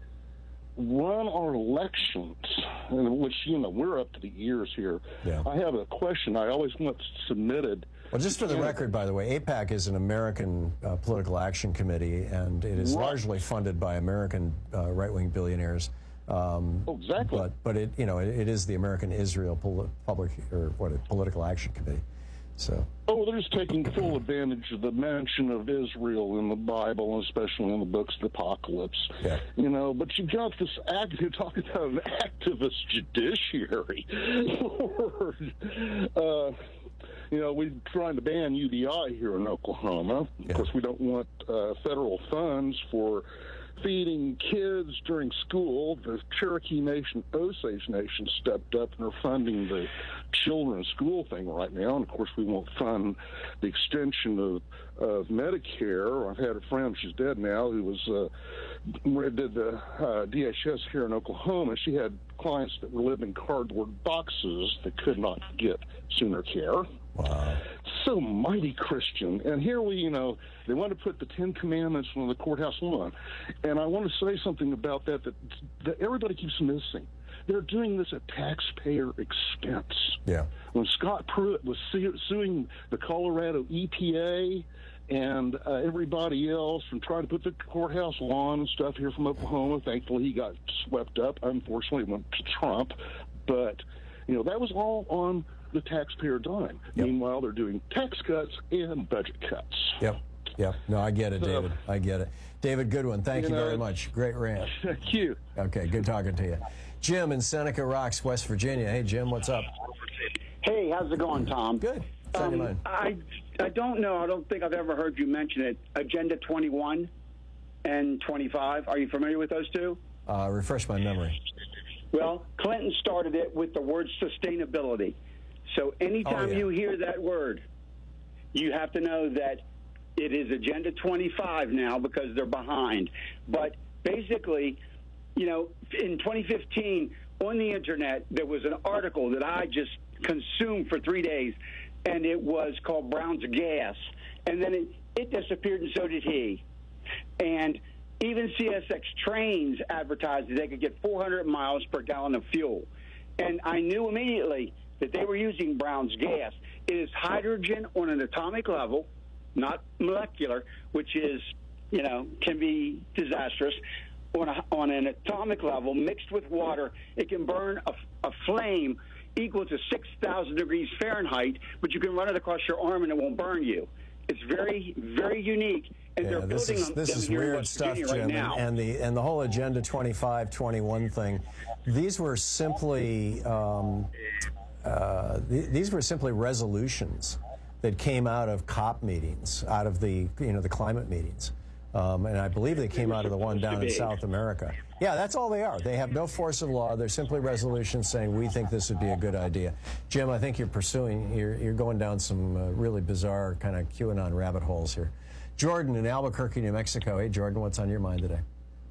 run our elections, and which, you know, we're up to the ears here. Yeah. I have a question I always want submitted. Well, just for the Yeah. record, by the way, AIPAC is an American uh, political action committee, and it is Right. largely funded by American uh, right-wing billionaires. Um, Oh, exactly. But, but it, you know, it, it is the American Israel Poli- Public or what Political Action Committee. So. Oh, they're just taking full advantage of the mention of Israel in the Bible, and especially in the books of the Apocalypse. Yeah. You know, but you got this act, you're talking about an activist judiciary. Lord. Uh, you know, we're trying to ban U B I here in Oklahoma. Yeah. Of course, we don't want uh, federal funds for feeding kids during school. The Cherokee Nation, Osage Nation stepped up and are funding the children's school thing right now. And of course, we won't fund the extension of, of Medicare. I've had a friend, she's dead now, who was uh, did the uh, D H S here in Oklahoma. She had clients that were living in cardboard boxes that could not get Sooner Care. Wow. So mighty Christian. And here we, you know, they want to put the Ten Commandments on the courthouse lawn. And I want to say something about that that, that everybody keeps missing. They're doing this at taxpayer expense. Yeah. When Scott Pruitt was su- suing the Colorado E P A and uh, everybody else from trying to put the courthouse lawn and stuff here from Oklahoma, thankfully he got swept up. Unfortunately, it went to Trump. But, you know, that was all on the taxpayer dime. Yep. Meanwhile, they're doing tax cuts and budget cuts. Yep. Yep. No, I get it, So, David. I get it. David Goodwin, thank you, you know, very much. Great rant. Thank you. Okay, good talking to you. Jim in Seneca Rocks, West Virginia. Hey, Jim, what's up? Hey, how's it going, Tom? Good. What's on your Um, mind? I I don't know. I don't think I've ever heard you mention it. Agenda twenty-one and twenty-five. Are you familiar with those two? Uh, refresh my memory. Well, Clinton started it with the word sustainability. So anytime Oh, yeah. you hear that word, you have to know that it is Agenda twenty-five now because they're behind. But basically, you know, in twenty fifteen, on the Internet, there was an article that I just consumed for three days, and it was called Brown's Gas. And then it, it disappeared, and so did he. And even C S X trains advertised that they could get four hundred miles per gallon of fuel. And I knew immediately that they were using Brown's gas. It is hydrogen on an atomic level, not molecular, which is, you know, can be disastrous. On, a, on an atomic level, mixed with water, it can burn a, a flame equal to six thousand degrees Fahrenheit, but you can run it across your arm and it won't burn you. It's very, very unique. And Yeah, they're this building is them this is here in weird West stuff, Virginia Jim, right now. and, and the and the whole Agenda twenty-five twenty-one thing. These were simply um, uh, th- these were simply resolutions that came out of COP meetings, out of the you know the climate meetings, um, and I believe they came out of the one down in South America. Yeah, that's all they are. They have no force of law. They're simply resolutions saying we think this would be a good idea. Jim, I think you're pursuing, you're you're going down some uh, really bizarre kind of QAnon rabbit holes here. Jordan in Albuquerque, New Mexico. Hey, Jordan, what's on your mind today?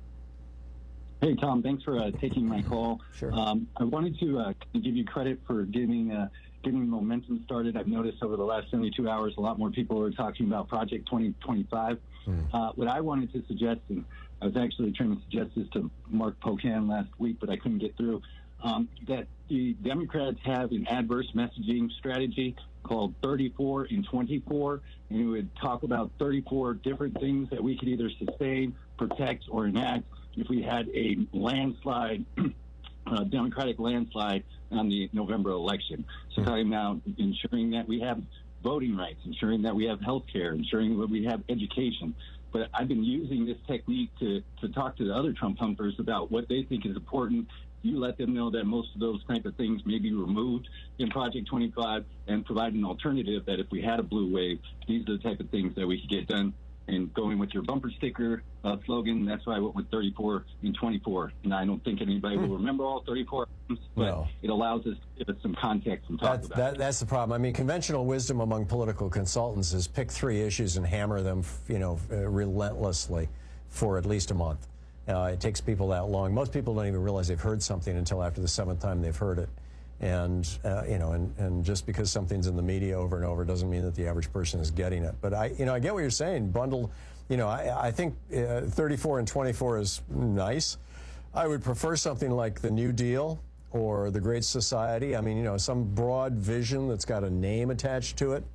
Hey, Tom, thanks for uh, taking my call. Sure. Um, I wanted to uh, give you credit for getting uh, getting momentum started. I've noticed over the last seventy-two hours, a lot more people are talking about Project twenty twenty-five. Mm. Uh, what I wanted to suggest, and I was actually trying to suggest this to Mark Pocan last week, but I couldn't get through, um, that the Democrats have an adverse messaging strategy called thirty-four and twenty-four, and it would talk about thirty-four different things that we could either sustain, protect, or enact if we had a landslide, uh, Democratic landslide on the November election. So talking about ensuring that we have voting rights, ensuring that we have health care, ensuring that we have education. But I've been using this technique to, to talk to the other Trump humpers about what they think is important. You let them know that most of those type of things may be removed in Project twenty-five and provide an alternative that if we had a blue wave, these are the type of things that we could get done. And going with your bumper sticker uh, slogan, that's why I went with thirty-four and twenty-four. And I don't think anybody will remember all thirty-four, but No. it allows us to give us some context and talk That's, about that, it. that's the problem. I mean, conventional wisdom among political consultants is pick three issues and hammer them, you know, uh, relentlessly for at least a month. Uh, it takes people that long. Most people don't even realize they've heard something until after the seventh time they've heard it. And, uh, you know, and, and just because something's in the media over and over doesn't mean that the average person is getting it. But I, you know, I get what you're saying. Bundle, you know, I, I think uh, thirty-four and twenty-four is nice. I would prefer something like the New Deal or the Great Society. I mean, you know, some broad vision that's got a name attached to it.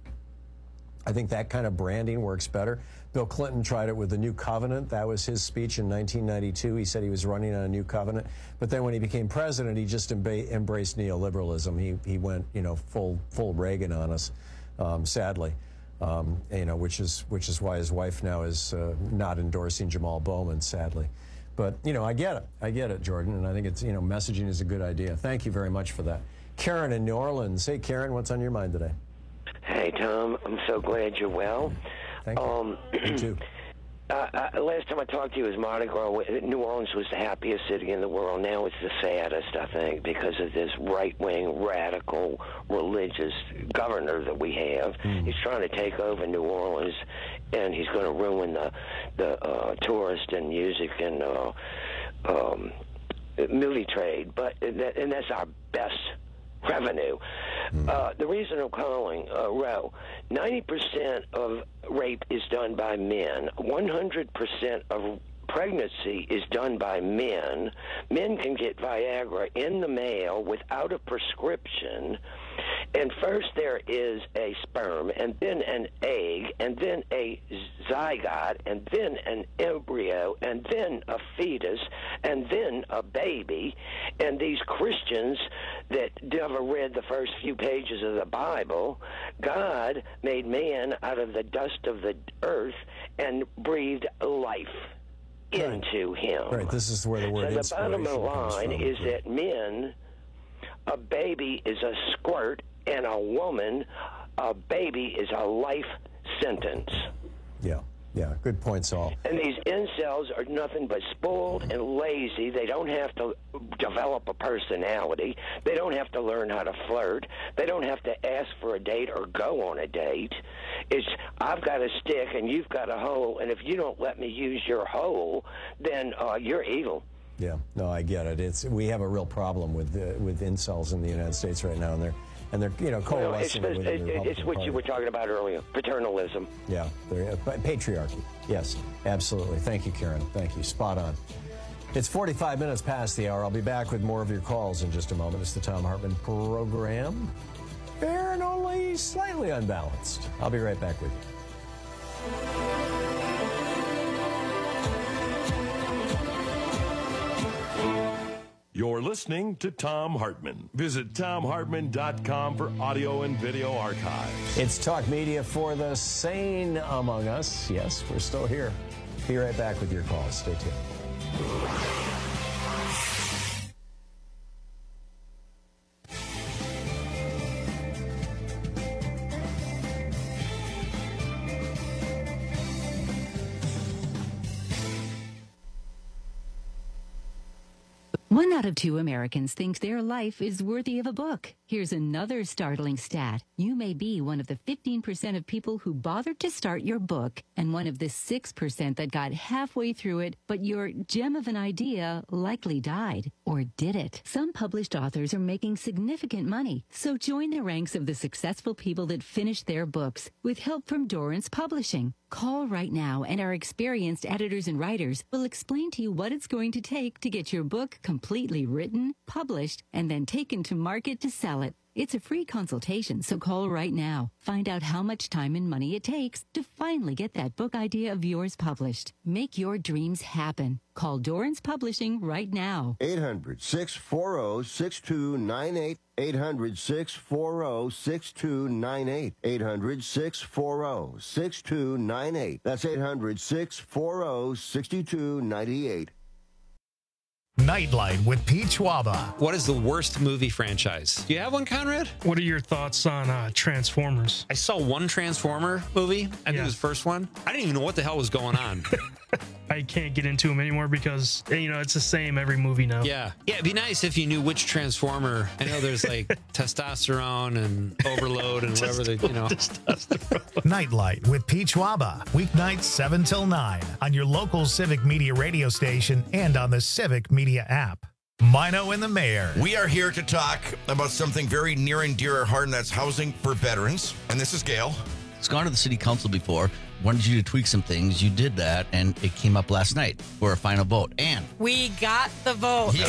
I think that kind of branding works better. Bill Clinton tried it with the New Covenant. That was his speech in nineteen ninety-two. He said he was running on a new covenant. But then when he became president, he just emba- embraced neoliberalism. He he went, you know, full full Reagan on us, um, sadly. Um, you know, which is which is why his wife now is uh, not endorsing Jamal Bowman, sadly. But, you know, I get it. I get it, Jordan. And I think it's, you know, messaging is a good idea. Thank you very much for that. Karen in New Orleans. Hey, Karen, what's on your mind today? Hey, Tom. I'm so glad you're well. Thank you. Um, Me too. Uh, uh, last time I talked to you was Mardi Gras. New Orleans was the happiest city in the world. Now it's the saddest, I think, because of this right-wing, radical, religious governor that we have. Mm. He's trying to take over New Orleans, and he's going to ruin the the uh, tourist and music and uh, um, movie trade. But that, and that's our best revenue. Mm. Uh, the reason I'm calling, uh, Roe, ninety percent of rape is done by men. one hundred percent of pregnancy is done by men. Men can get Viagra in the mail without a prescription. And first there is a sperm, and then an egg, and then a zygote, and then an embryo, and then a fetus, and then a baby. And these Christians that never read the first few pages of the Bible, God made man out of the dust of the earth and breathed life into him. Right, this is where the word so the bottom line from. is that men, a baby is a squirt, and a woman, a baby is a life sentence. Yeah. Yeah, good point, Saul. And these incels are nothing but spoiled and lazy. They don't have to develop a personality. They don't have to learn how to flirt. They don't have to ask for a date or go on a date. It's, I've got a stick and you've got a hole, and if you don't let me use your hole, then uh, you're evil. Yeah, no, I get it. It's we have a real problem with uh, with incels in the United States right now, and they're and they're you know coalescing well, it's, within it, the Republican it's what Party. you were talking about earlier, paternalism. Yeah, they're, uh, patriarchy. Yes, absolutely. Thank you, Karen. Thank you. Spot on. It's forty-five minutes past the hour. I'll be back with more of your calls in just a moment. It's the Thom Hartmann program. Fair and only slightly unbalanced. I'll be right back with you. You're listening to Thom Hartmann. Visit Thom Hartmann dot com for audio and video archives. It's talk media for the sane among us. Yes, we're still here. Be right back with your calls. Stay tuned. One out of two Americans think their life is worthy of a book. Here's another startling stat. You may be one of the fifteen percent of people who bothered to start your book and one of the six percent that got halfway through it, but your gem of an idea likely died. Or did it? Some published authors are making significant money, so join the ranks of the successful people that finished their books with help from Dorrance Publishing. Call right now, and our experienced editors and writers will explain to you what it's going to take to get your book completely written, published, and then taken to market to sell it. It's a free consultation, so call right now. Find out how much time and money it takes to finally get that book idea of yours published. Make your dreams happen. Call Dorrance Publishing right now. eight hundred, six four zero, six two nine eight. eight hundred, six four zero, six two nine eight. eight hundred, six four zero, six two nine eight. That's eight hundred, six four zero, six two nine eight. Nightlight with Pete Schwaba. What is the worst movie franchise? Do you have one, Conrad? What are your thoughts on uh, Transformers? I saw one Transformer movie. I think Yeah. it was the first one. I didn't even know what the hell was going on. I can't get into them anymore because, you know, it's the same every movie now. Yeah. Yeah, it'd be nice if you knew which Transformer. I know there's like testosterone and overload and whatever they, you know. Nightlight with Pete Schwaba. Weeknights seven till nine on your local Civic Media radio station and on the Civic Media app. Mino and the Mayor. We are here to talk about something very near and dear to our heart, and that's housing for veterans. And this is Gail. It's gone to the city council before. Wanted you to tweak some things. You did that, and it came up last night for a final vote. And We got the vote. Yeah.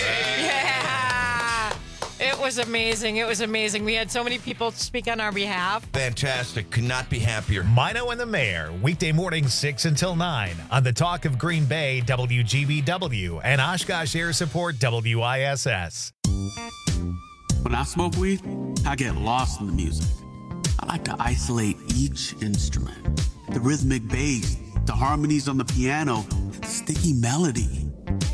Yeah. It was amazing. It was amazing. We had so many people speak on our behalf. Fantastic. Could not be happier. Mino and the Mayor, weekday mornings six until nine on the Talk of Green Bay, W G B W, and Oshkosh Air Support, W I S S. When I smoke weed, I get lost in the music. I like to isolate each instrument. The rhythmic bass, the harmonies on the piano, the sticky melody.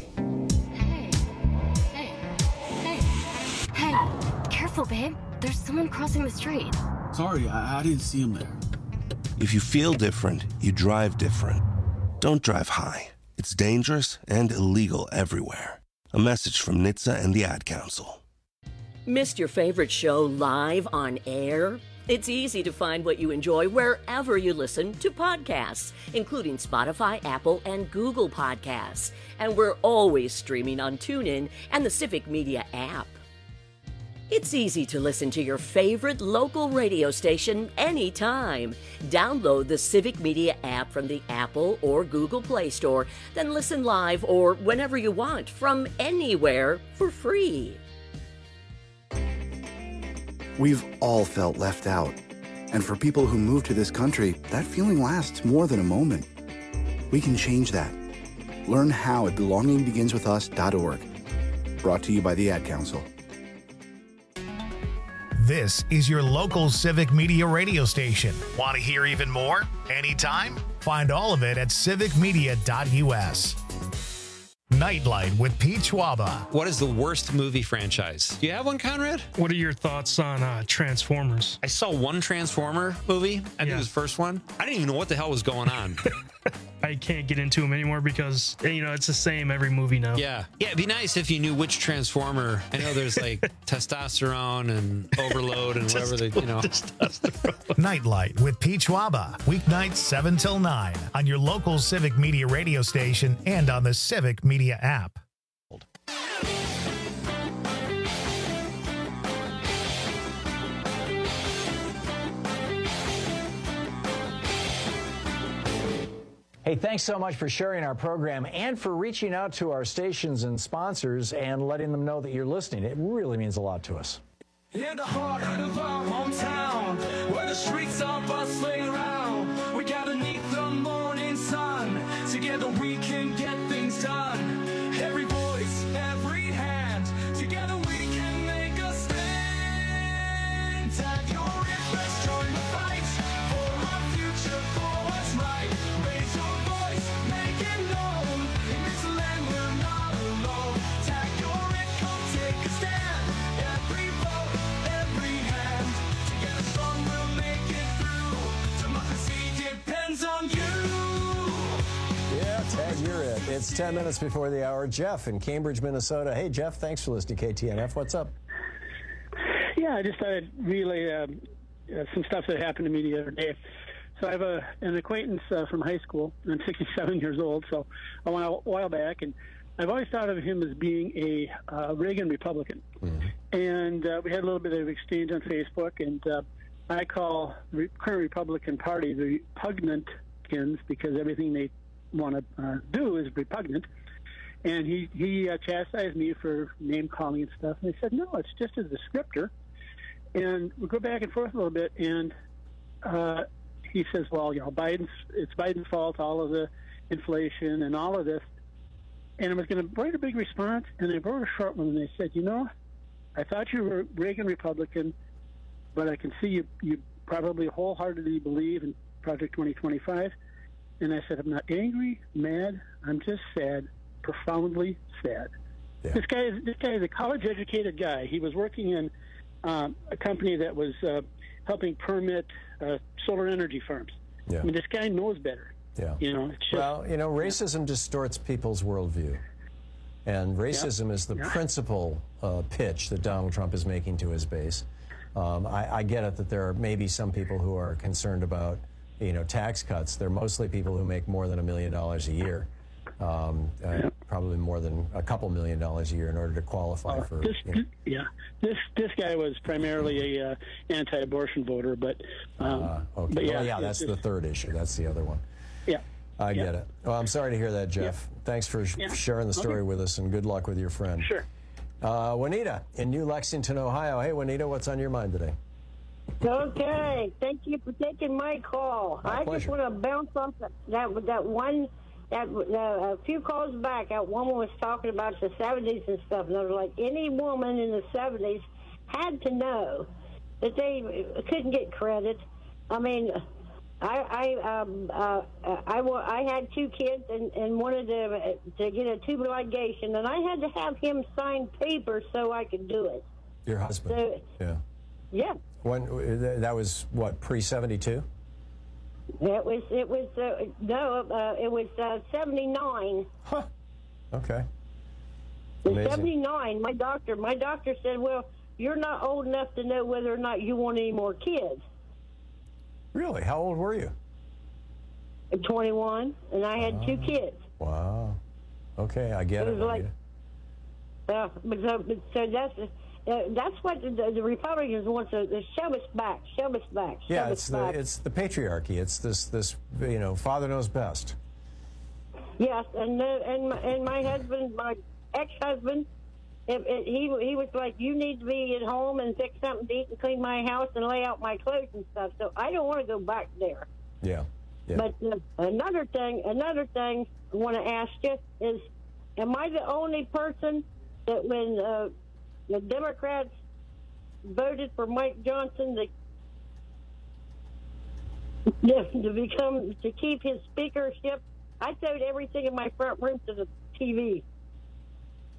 Hey, careful, babe. There's someone crossing the street. Sorry, I, I didn't see him there. If you feel different, you drive different. Don't drive high. It's dangerous and illegal everywhere. A message from N H T S A and the Ad Council. Missed your favorite show live on air? It's easy to find what you enjoy wherever you listen to podcasts, including Spotify, Apple, and Google Podcasts. And we're always streaming on TuneIn and the Civic Media app. It's easy to listen to your favorite local radio station anytime. Download the Civic Media app from the Apple or Google Play Store, then listen live or whenever you want from anywhere for free. We've all felt left out. And for people who move to this country, that feeling lasts more than a moment. We can change that. Learn how at belonging begins with us dot org. Brought to you by the Ad Council. This is your local Civic Media radio station. Want to hear even more? Anytime? Find all of it at civic media dot U S. Nightlight with Pete Schwaba. What is the worst movie franchise? Do you have one, Conrad? What are your thoughts on uh, Transformers? I saw one Transformer movie. I think Yeah. it was the first one. I didn't even know what the hell was going on. I can't get into them anymore because, you know, it's the same every movie now. Yeah. Yeah, it'd be nice if you knew which Transformer. I know there's like testosterone and overload and whatever they, you know. Nightlight with Pete Schwaba. Weeknights seven till nine on your local Civic Media radio station and on the Civic Media app. Hey, thanks so much for sharing our program and for reaching out to our stations and sponsors and letting them know that you're listening. It really means a lot to us. In the heart of our hometown, where the streets are bustling around, we gather neath the morning sun. Together we can get things done. Every voice, every hand, together we can make a stand. Tag your in, let's join the fight for our future, for what's right. Raise your voice, make it known. In this land we're not alone. Tag your in, come take a stand. Every vote, every hand, together strong we'll make it through. Democracy depends on you. Yeah, Ted, you're it. It's ten minutes before the hour. Jeff in Cambridge, Minnesota. Hey, Jeff, thanks for listening to K T N F. What's up? Yeah, I just thought I'd relay um, uh, some stuff that happened to me the other day. So I have a, an acquaintance uh, from high school. I'm sixty-seven years old, so I went a while back, and I've always thought of him as being a uh, Reagan Republican. Mm-hmm. And uh, we had a little bit of exchange on Facebook, and uh, I call the re- current Republican Party the repugnantkins because everything they want to uh, do is repugnant. And he, he uh, chastised me for name-calling and stuff, and I said, no, it's just a descriptor. And we go back and forth a little bit, and uh, he says, well, you know, Biden's it's Biden's fault, all of the inflation and all of this. And I was going to write a big response, and I wrote a short one, and I said, you know, I thought you were a Reagan Republican, but I can see you, you probably wholeheartedly believe in Project twenty twenty-five. And I said, I'm not angry, mad, I'm just sad, profoundly sad. Yeah. This guy is this guy is a college-educated guy. He was working in um, a company that was uh, helping permit uh, solar energy farms. Yeah. I mean, this guy knows better. Yeah. You know, it's just, well, you know, racism yeah. distorts people's worldview. And racism yeah. is the yeah. principal uh, pitch that Donald Trump is making to his base. Um, I, I get it that there are maybe some people who are concerned about, you know, tax cuts. They're mostly people who make more than a million dollars a year. Um, uh, yeah. Probably more than a couple million dollars a year in order to qualify uh, for. This, you know. Yeah, this this guy was primarily a uh, anti-abortion voter, but. Um, uh, okay. But yeah, well, yeah, that's the third issue. That's the other one. Yeah. I yeah. get it. Well, I'm sorry to hear that, Jeff. Yeah. Thanks for sh- yeah. sharing the story okay. with us, and good luck with your friend. Sure. Uh, Juanita in New Lexington, Ohio. Hey, Juanita, what's on your mind today? Okay, thank you for taking my call. My I pleasure. just want to bounce off that that, that one that uh, a few calls back. That woman was talking about the seventies and stuff, and I was like, any woman in the seventies had to know that they couldn't get credit. I mean, I I um uh, I I had two kids and, and wanted to to get a tubal ligation, and I had to have him sign papers so I could do it. Your husband? So, yeah. Yeah. When that was what, pre seventy-two? It was it was uh, no uh, it was uh, seventy-nine. Huh. Okay. In Amazing. seventy-nine, my doctor my doctor said, "Well, you're not old enough to know whether or not you want any more kids." Really? How old were you? twenty-one, and I had oh. two kids. Wow. Okay, I get it. It was it, like, uh, but, so, but, so that's uh, that's what the, the Republicans want to, to shove us back, shove us back. Shove yeah, us it's back. the it's the patriarchy. It's this this you know, father knows best. Yes, and uh, and my, and my husband, my ex-husband, it, it, he he was like, you need to be at home and fix something to eat and clean my house and lay out my clothes and stuff. So I don't want to go back there. Yeah. yeah. But uh, another thing, another thing I want to ask you is, am I the only person that when uh, the Democrats voted for Mike Johnson to, to become to keep his speakership, I throwed everything in my front room to the T V.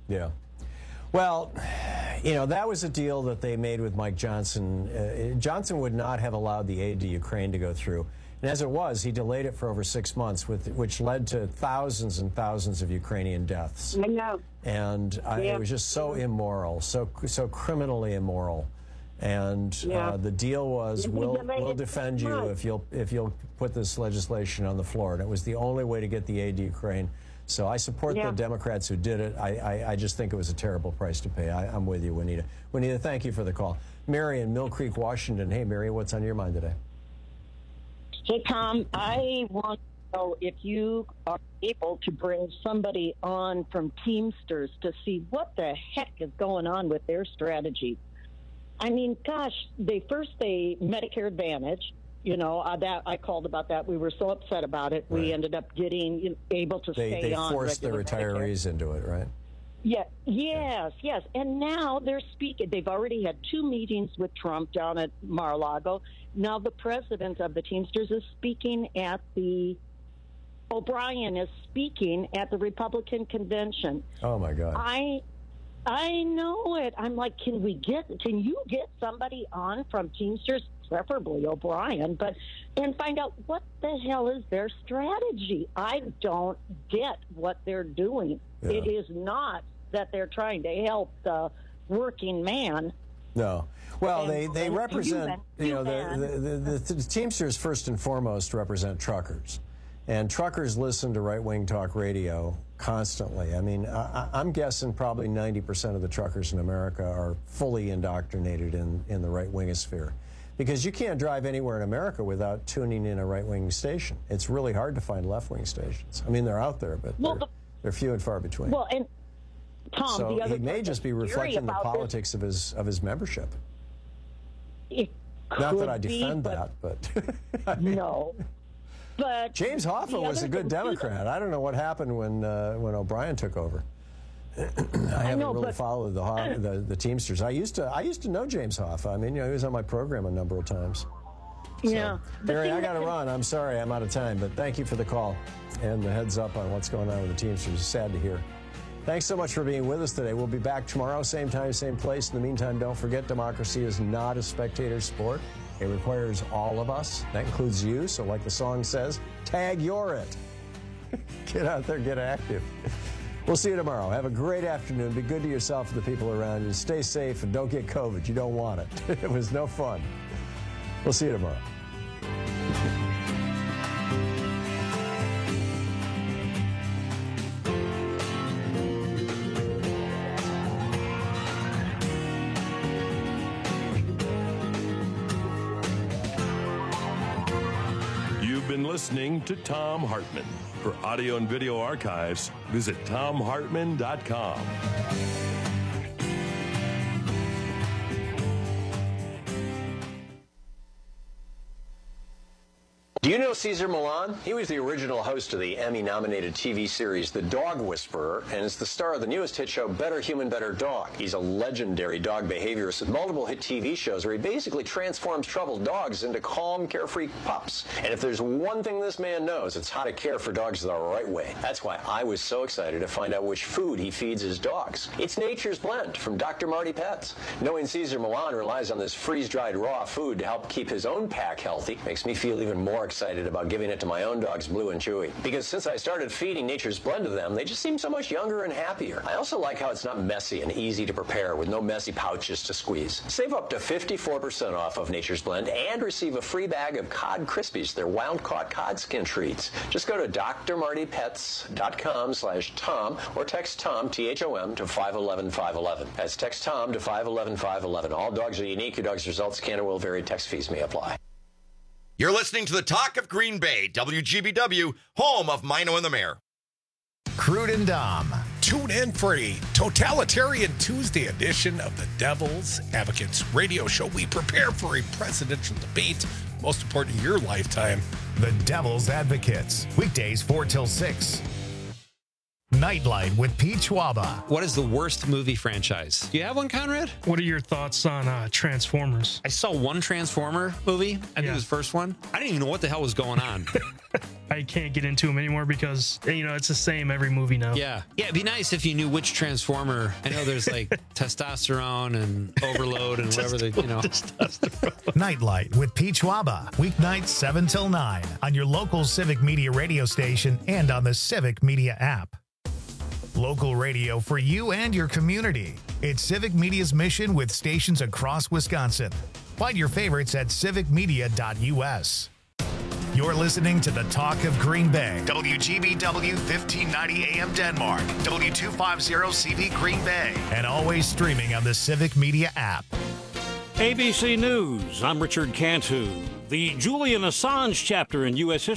Yeah. Well, you know, that was a deal that they made with Mike Johnson. Uh, Johnson would not have allowed the aid to Ukraine to go through. And as it was, he delayed it for over six months, with, which led to thousands and thousands of Ukrainian deaths. I know. And uh, Yeah. it was just so immoral, so so criminally immoral. And Yeah. uh, the deal was, And he we'll, delayed we'll it defend six you months. if you'll if you'll put this legislation on the floor. And it was the only way to get the aid to Ukraine. So I support Yeah. the Democrats who did it. I, I, I just think it was a terrible price to pay. I, I'm with you, Juanita. Juanita, thank you for the call. Mary in Mill Creek, Washington. Hey, Mary, what's on your mind today? Hey, Tom, I want to know if you are able to bring somebody on from Teamsters to see what the heck is going on with their strategy. I mean, gosh, they first they Medicare Advantage. You know, uh, that I called about that. We were so upset about it. We Right. ended up getting you know, able to They, stay they on. forced the regular Medicare. retirees into it, right? Yeah. Yes. Yes. And now they're speaking. They've already had two meetings with Trump down at Mar-a-Lago. Now the president of the Teamsters is speaking at the. O'Brien is speaking at the Republican convention. Oh, my God. I. I know it. I'm like, can we get? Can you get somebody on from Teamsters, preferably O'Brien, but and find out what the hell is their strategy? I don't get what they're doing. Yeah. It is not that they're trying to help the working man. No. Well, And- they, they and represent, human- you know, the, the, the, the, the Teamsters first and foremost represent truckers. And truckers listen to right-wing talk radio constantly. I mean, I, I'm guessing probably ninety percent of the truckers in America are fully indoctrinated in, in the right-wingosphere. Because you can't drive anywhere in America without tuning in a right-wing station. It's really hard to find left-wing stations. I mean, they're out there, but Well, they're, they're few and far between. Well, and Tom, so the other he may part just be that's scary reflecting the about this- politics of his of his membership. It Not that could I be, defend but that, but no. But James Hoffa the was a other good thing, too, Democrat. I don't know what happened when uh, when O'Brien took over. I haven't know, really but- followed the, Ho- the the Teamsters. I used to I used to know James Hoffa. I mean, you know, he was on my program a number of times. Yeah. The Barry, thing I got to that- run. I'm sorry, I'm out of time, but thank you for the call and the heads up on what's going on with the Teamsters. It's sad to hear. Thanks so much for being with us today. We'll be back tomorrow, same time, same place. In the meantime, don't forget, democracy is not a spectator sport. It requires all of us. That includes you. So like the song says, tag you're it. Get out there, get active. We'll see you tomorrow. Have a great afternoon. Be good to yourself and the people around you. Stay safe and don't get COVID. You don't want it. It was no fun. We'll see you tomorrow. You've been listening to Tom Hartman. For audio and video archives, visit tom hartman dot com. Do you know Cesar Millan? He was the original host of the Emmy-nominated T V series The Dog Whisperer, and is the star of the newest hit show Better Human, Better Dog. He's a legendary dog behaviorist with multiple hit T V shows where he basically transforms troubled dogs into calm, carefree pups. And if there's one thing this man knows, it's how to care for dogs the right way. That's why I was so excited to find out which food he feeds his dogs. It's Nature's Blend from Doctor Marty Pets. Knowing Cesar Millan relies on this freeze-dried raw food to help keep his own pack healthy makes me feel even more excited excited about giving it to my own dogs, Blue and Chewy. Because since I started feeding Nature's Blend to them, they just seem so much younger and happier. I also like how it's not messy and easy to prepare with no messy pouches to squeeze. Save up to fifty-four percent off of Nature's Blend and receive a free bag of Cod Krispies, their wild-caught cod skin treats. Just go to d r marty pets dot com slash Tom or text Tom, T H O M, to five one one five one one. That's text Tom to five one one five one one. All dogs are unique. Your dog's results can and will vary. Text fees may apply. You're listening to the Talk of Green Bay, W G B W, home of Mino and the Mayor. Crude and Dom. Tune in for a Totalitarian Tuesday edition of the Devil's Advocates radio show. We prepare for a presidential debate, most important in your lifetime. The Devil's Advocates. Weekdays four till six. Nightlight with Pete Schwaba. What is the worst movie franchise? Do you have one, Conrad? What are your thoughts on uh, Transformers? I saw one Transformer movie. I think Yeah. it was the first one. I didn't even know what the hell was going on. I can't get into them anymore because, you know, it's the same every movie now. Yeah. Yeah, it'd be nice if you knew which Transformer. I know there's like testosterone and overload and whatever they, you know. Nightlight with Pete Schwaba. Weeknights seven till nine on your local Civic Media radio station and on the Civic Media app. Local radio for you and your community. It's Civic Media's mission with stations across Wisconsin. Find your favorites at civic media dot u s. You're listening to the Talk of Green Bay. W G B W fifteen ninety A M Denmark. W two fifty C V Green Bay. And always streaming on the Civic Media app. A B C News, I'm Richard Cantu. The Julian Assange chapter in U S history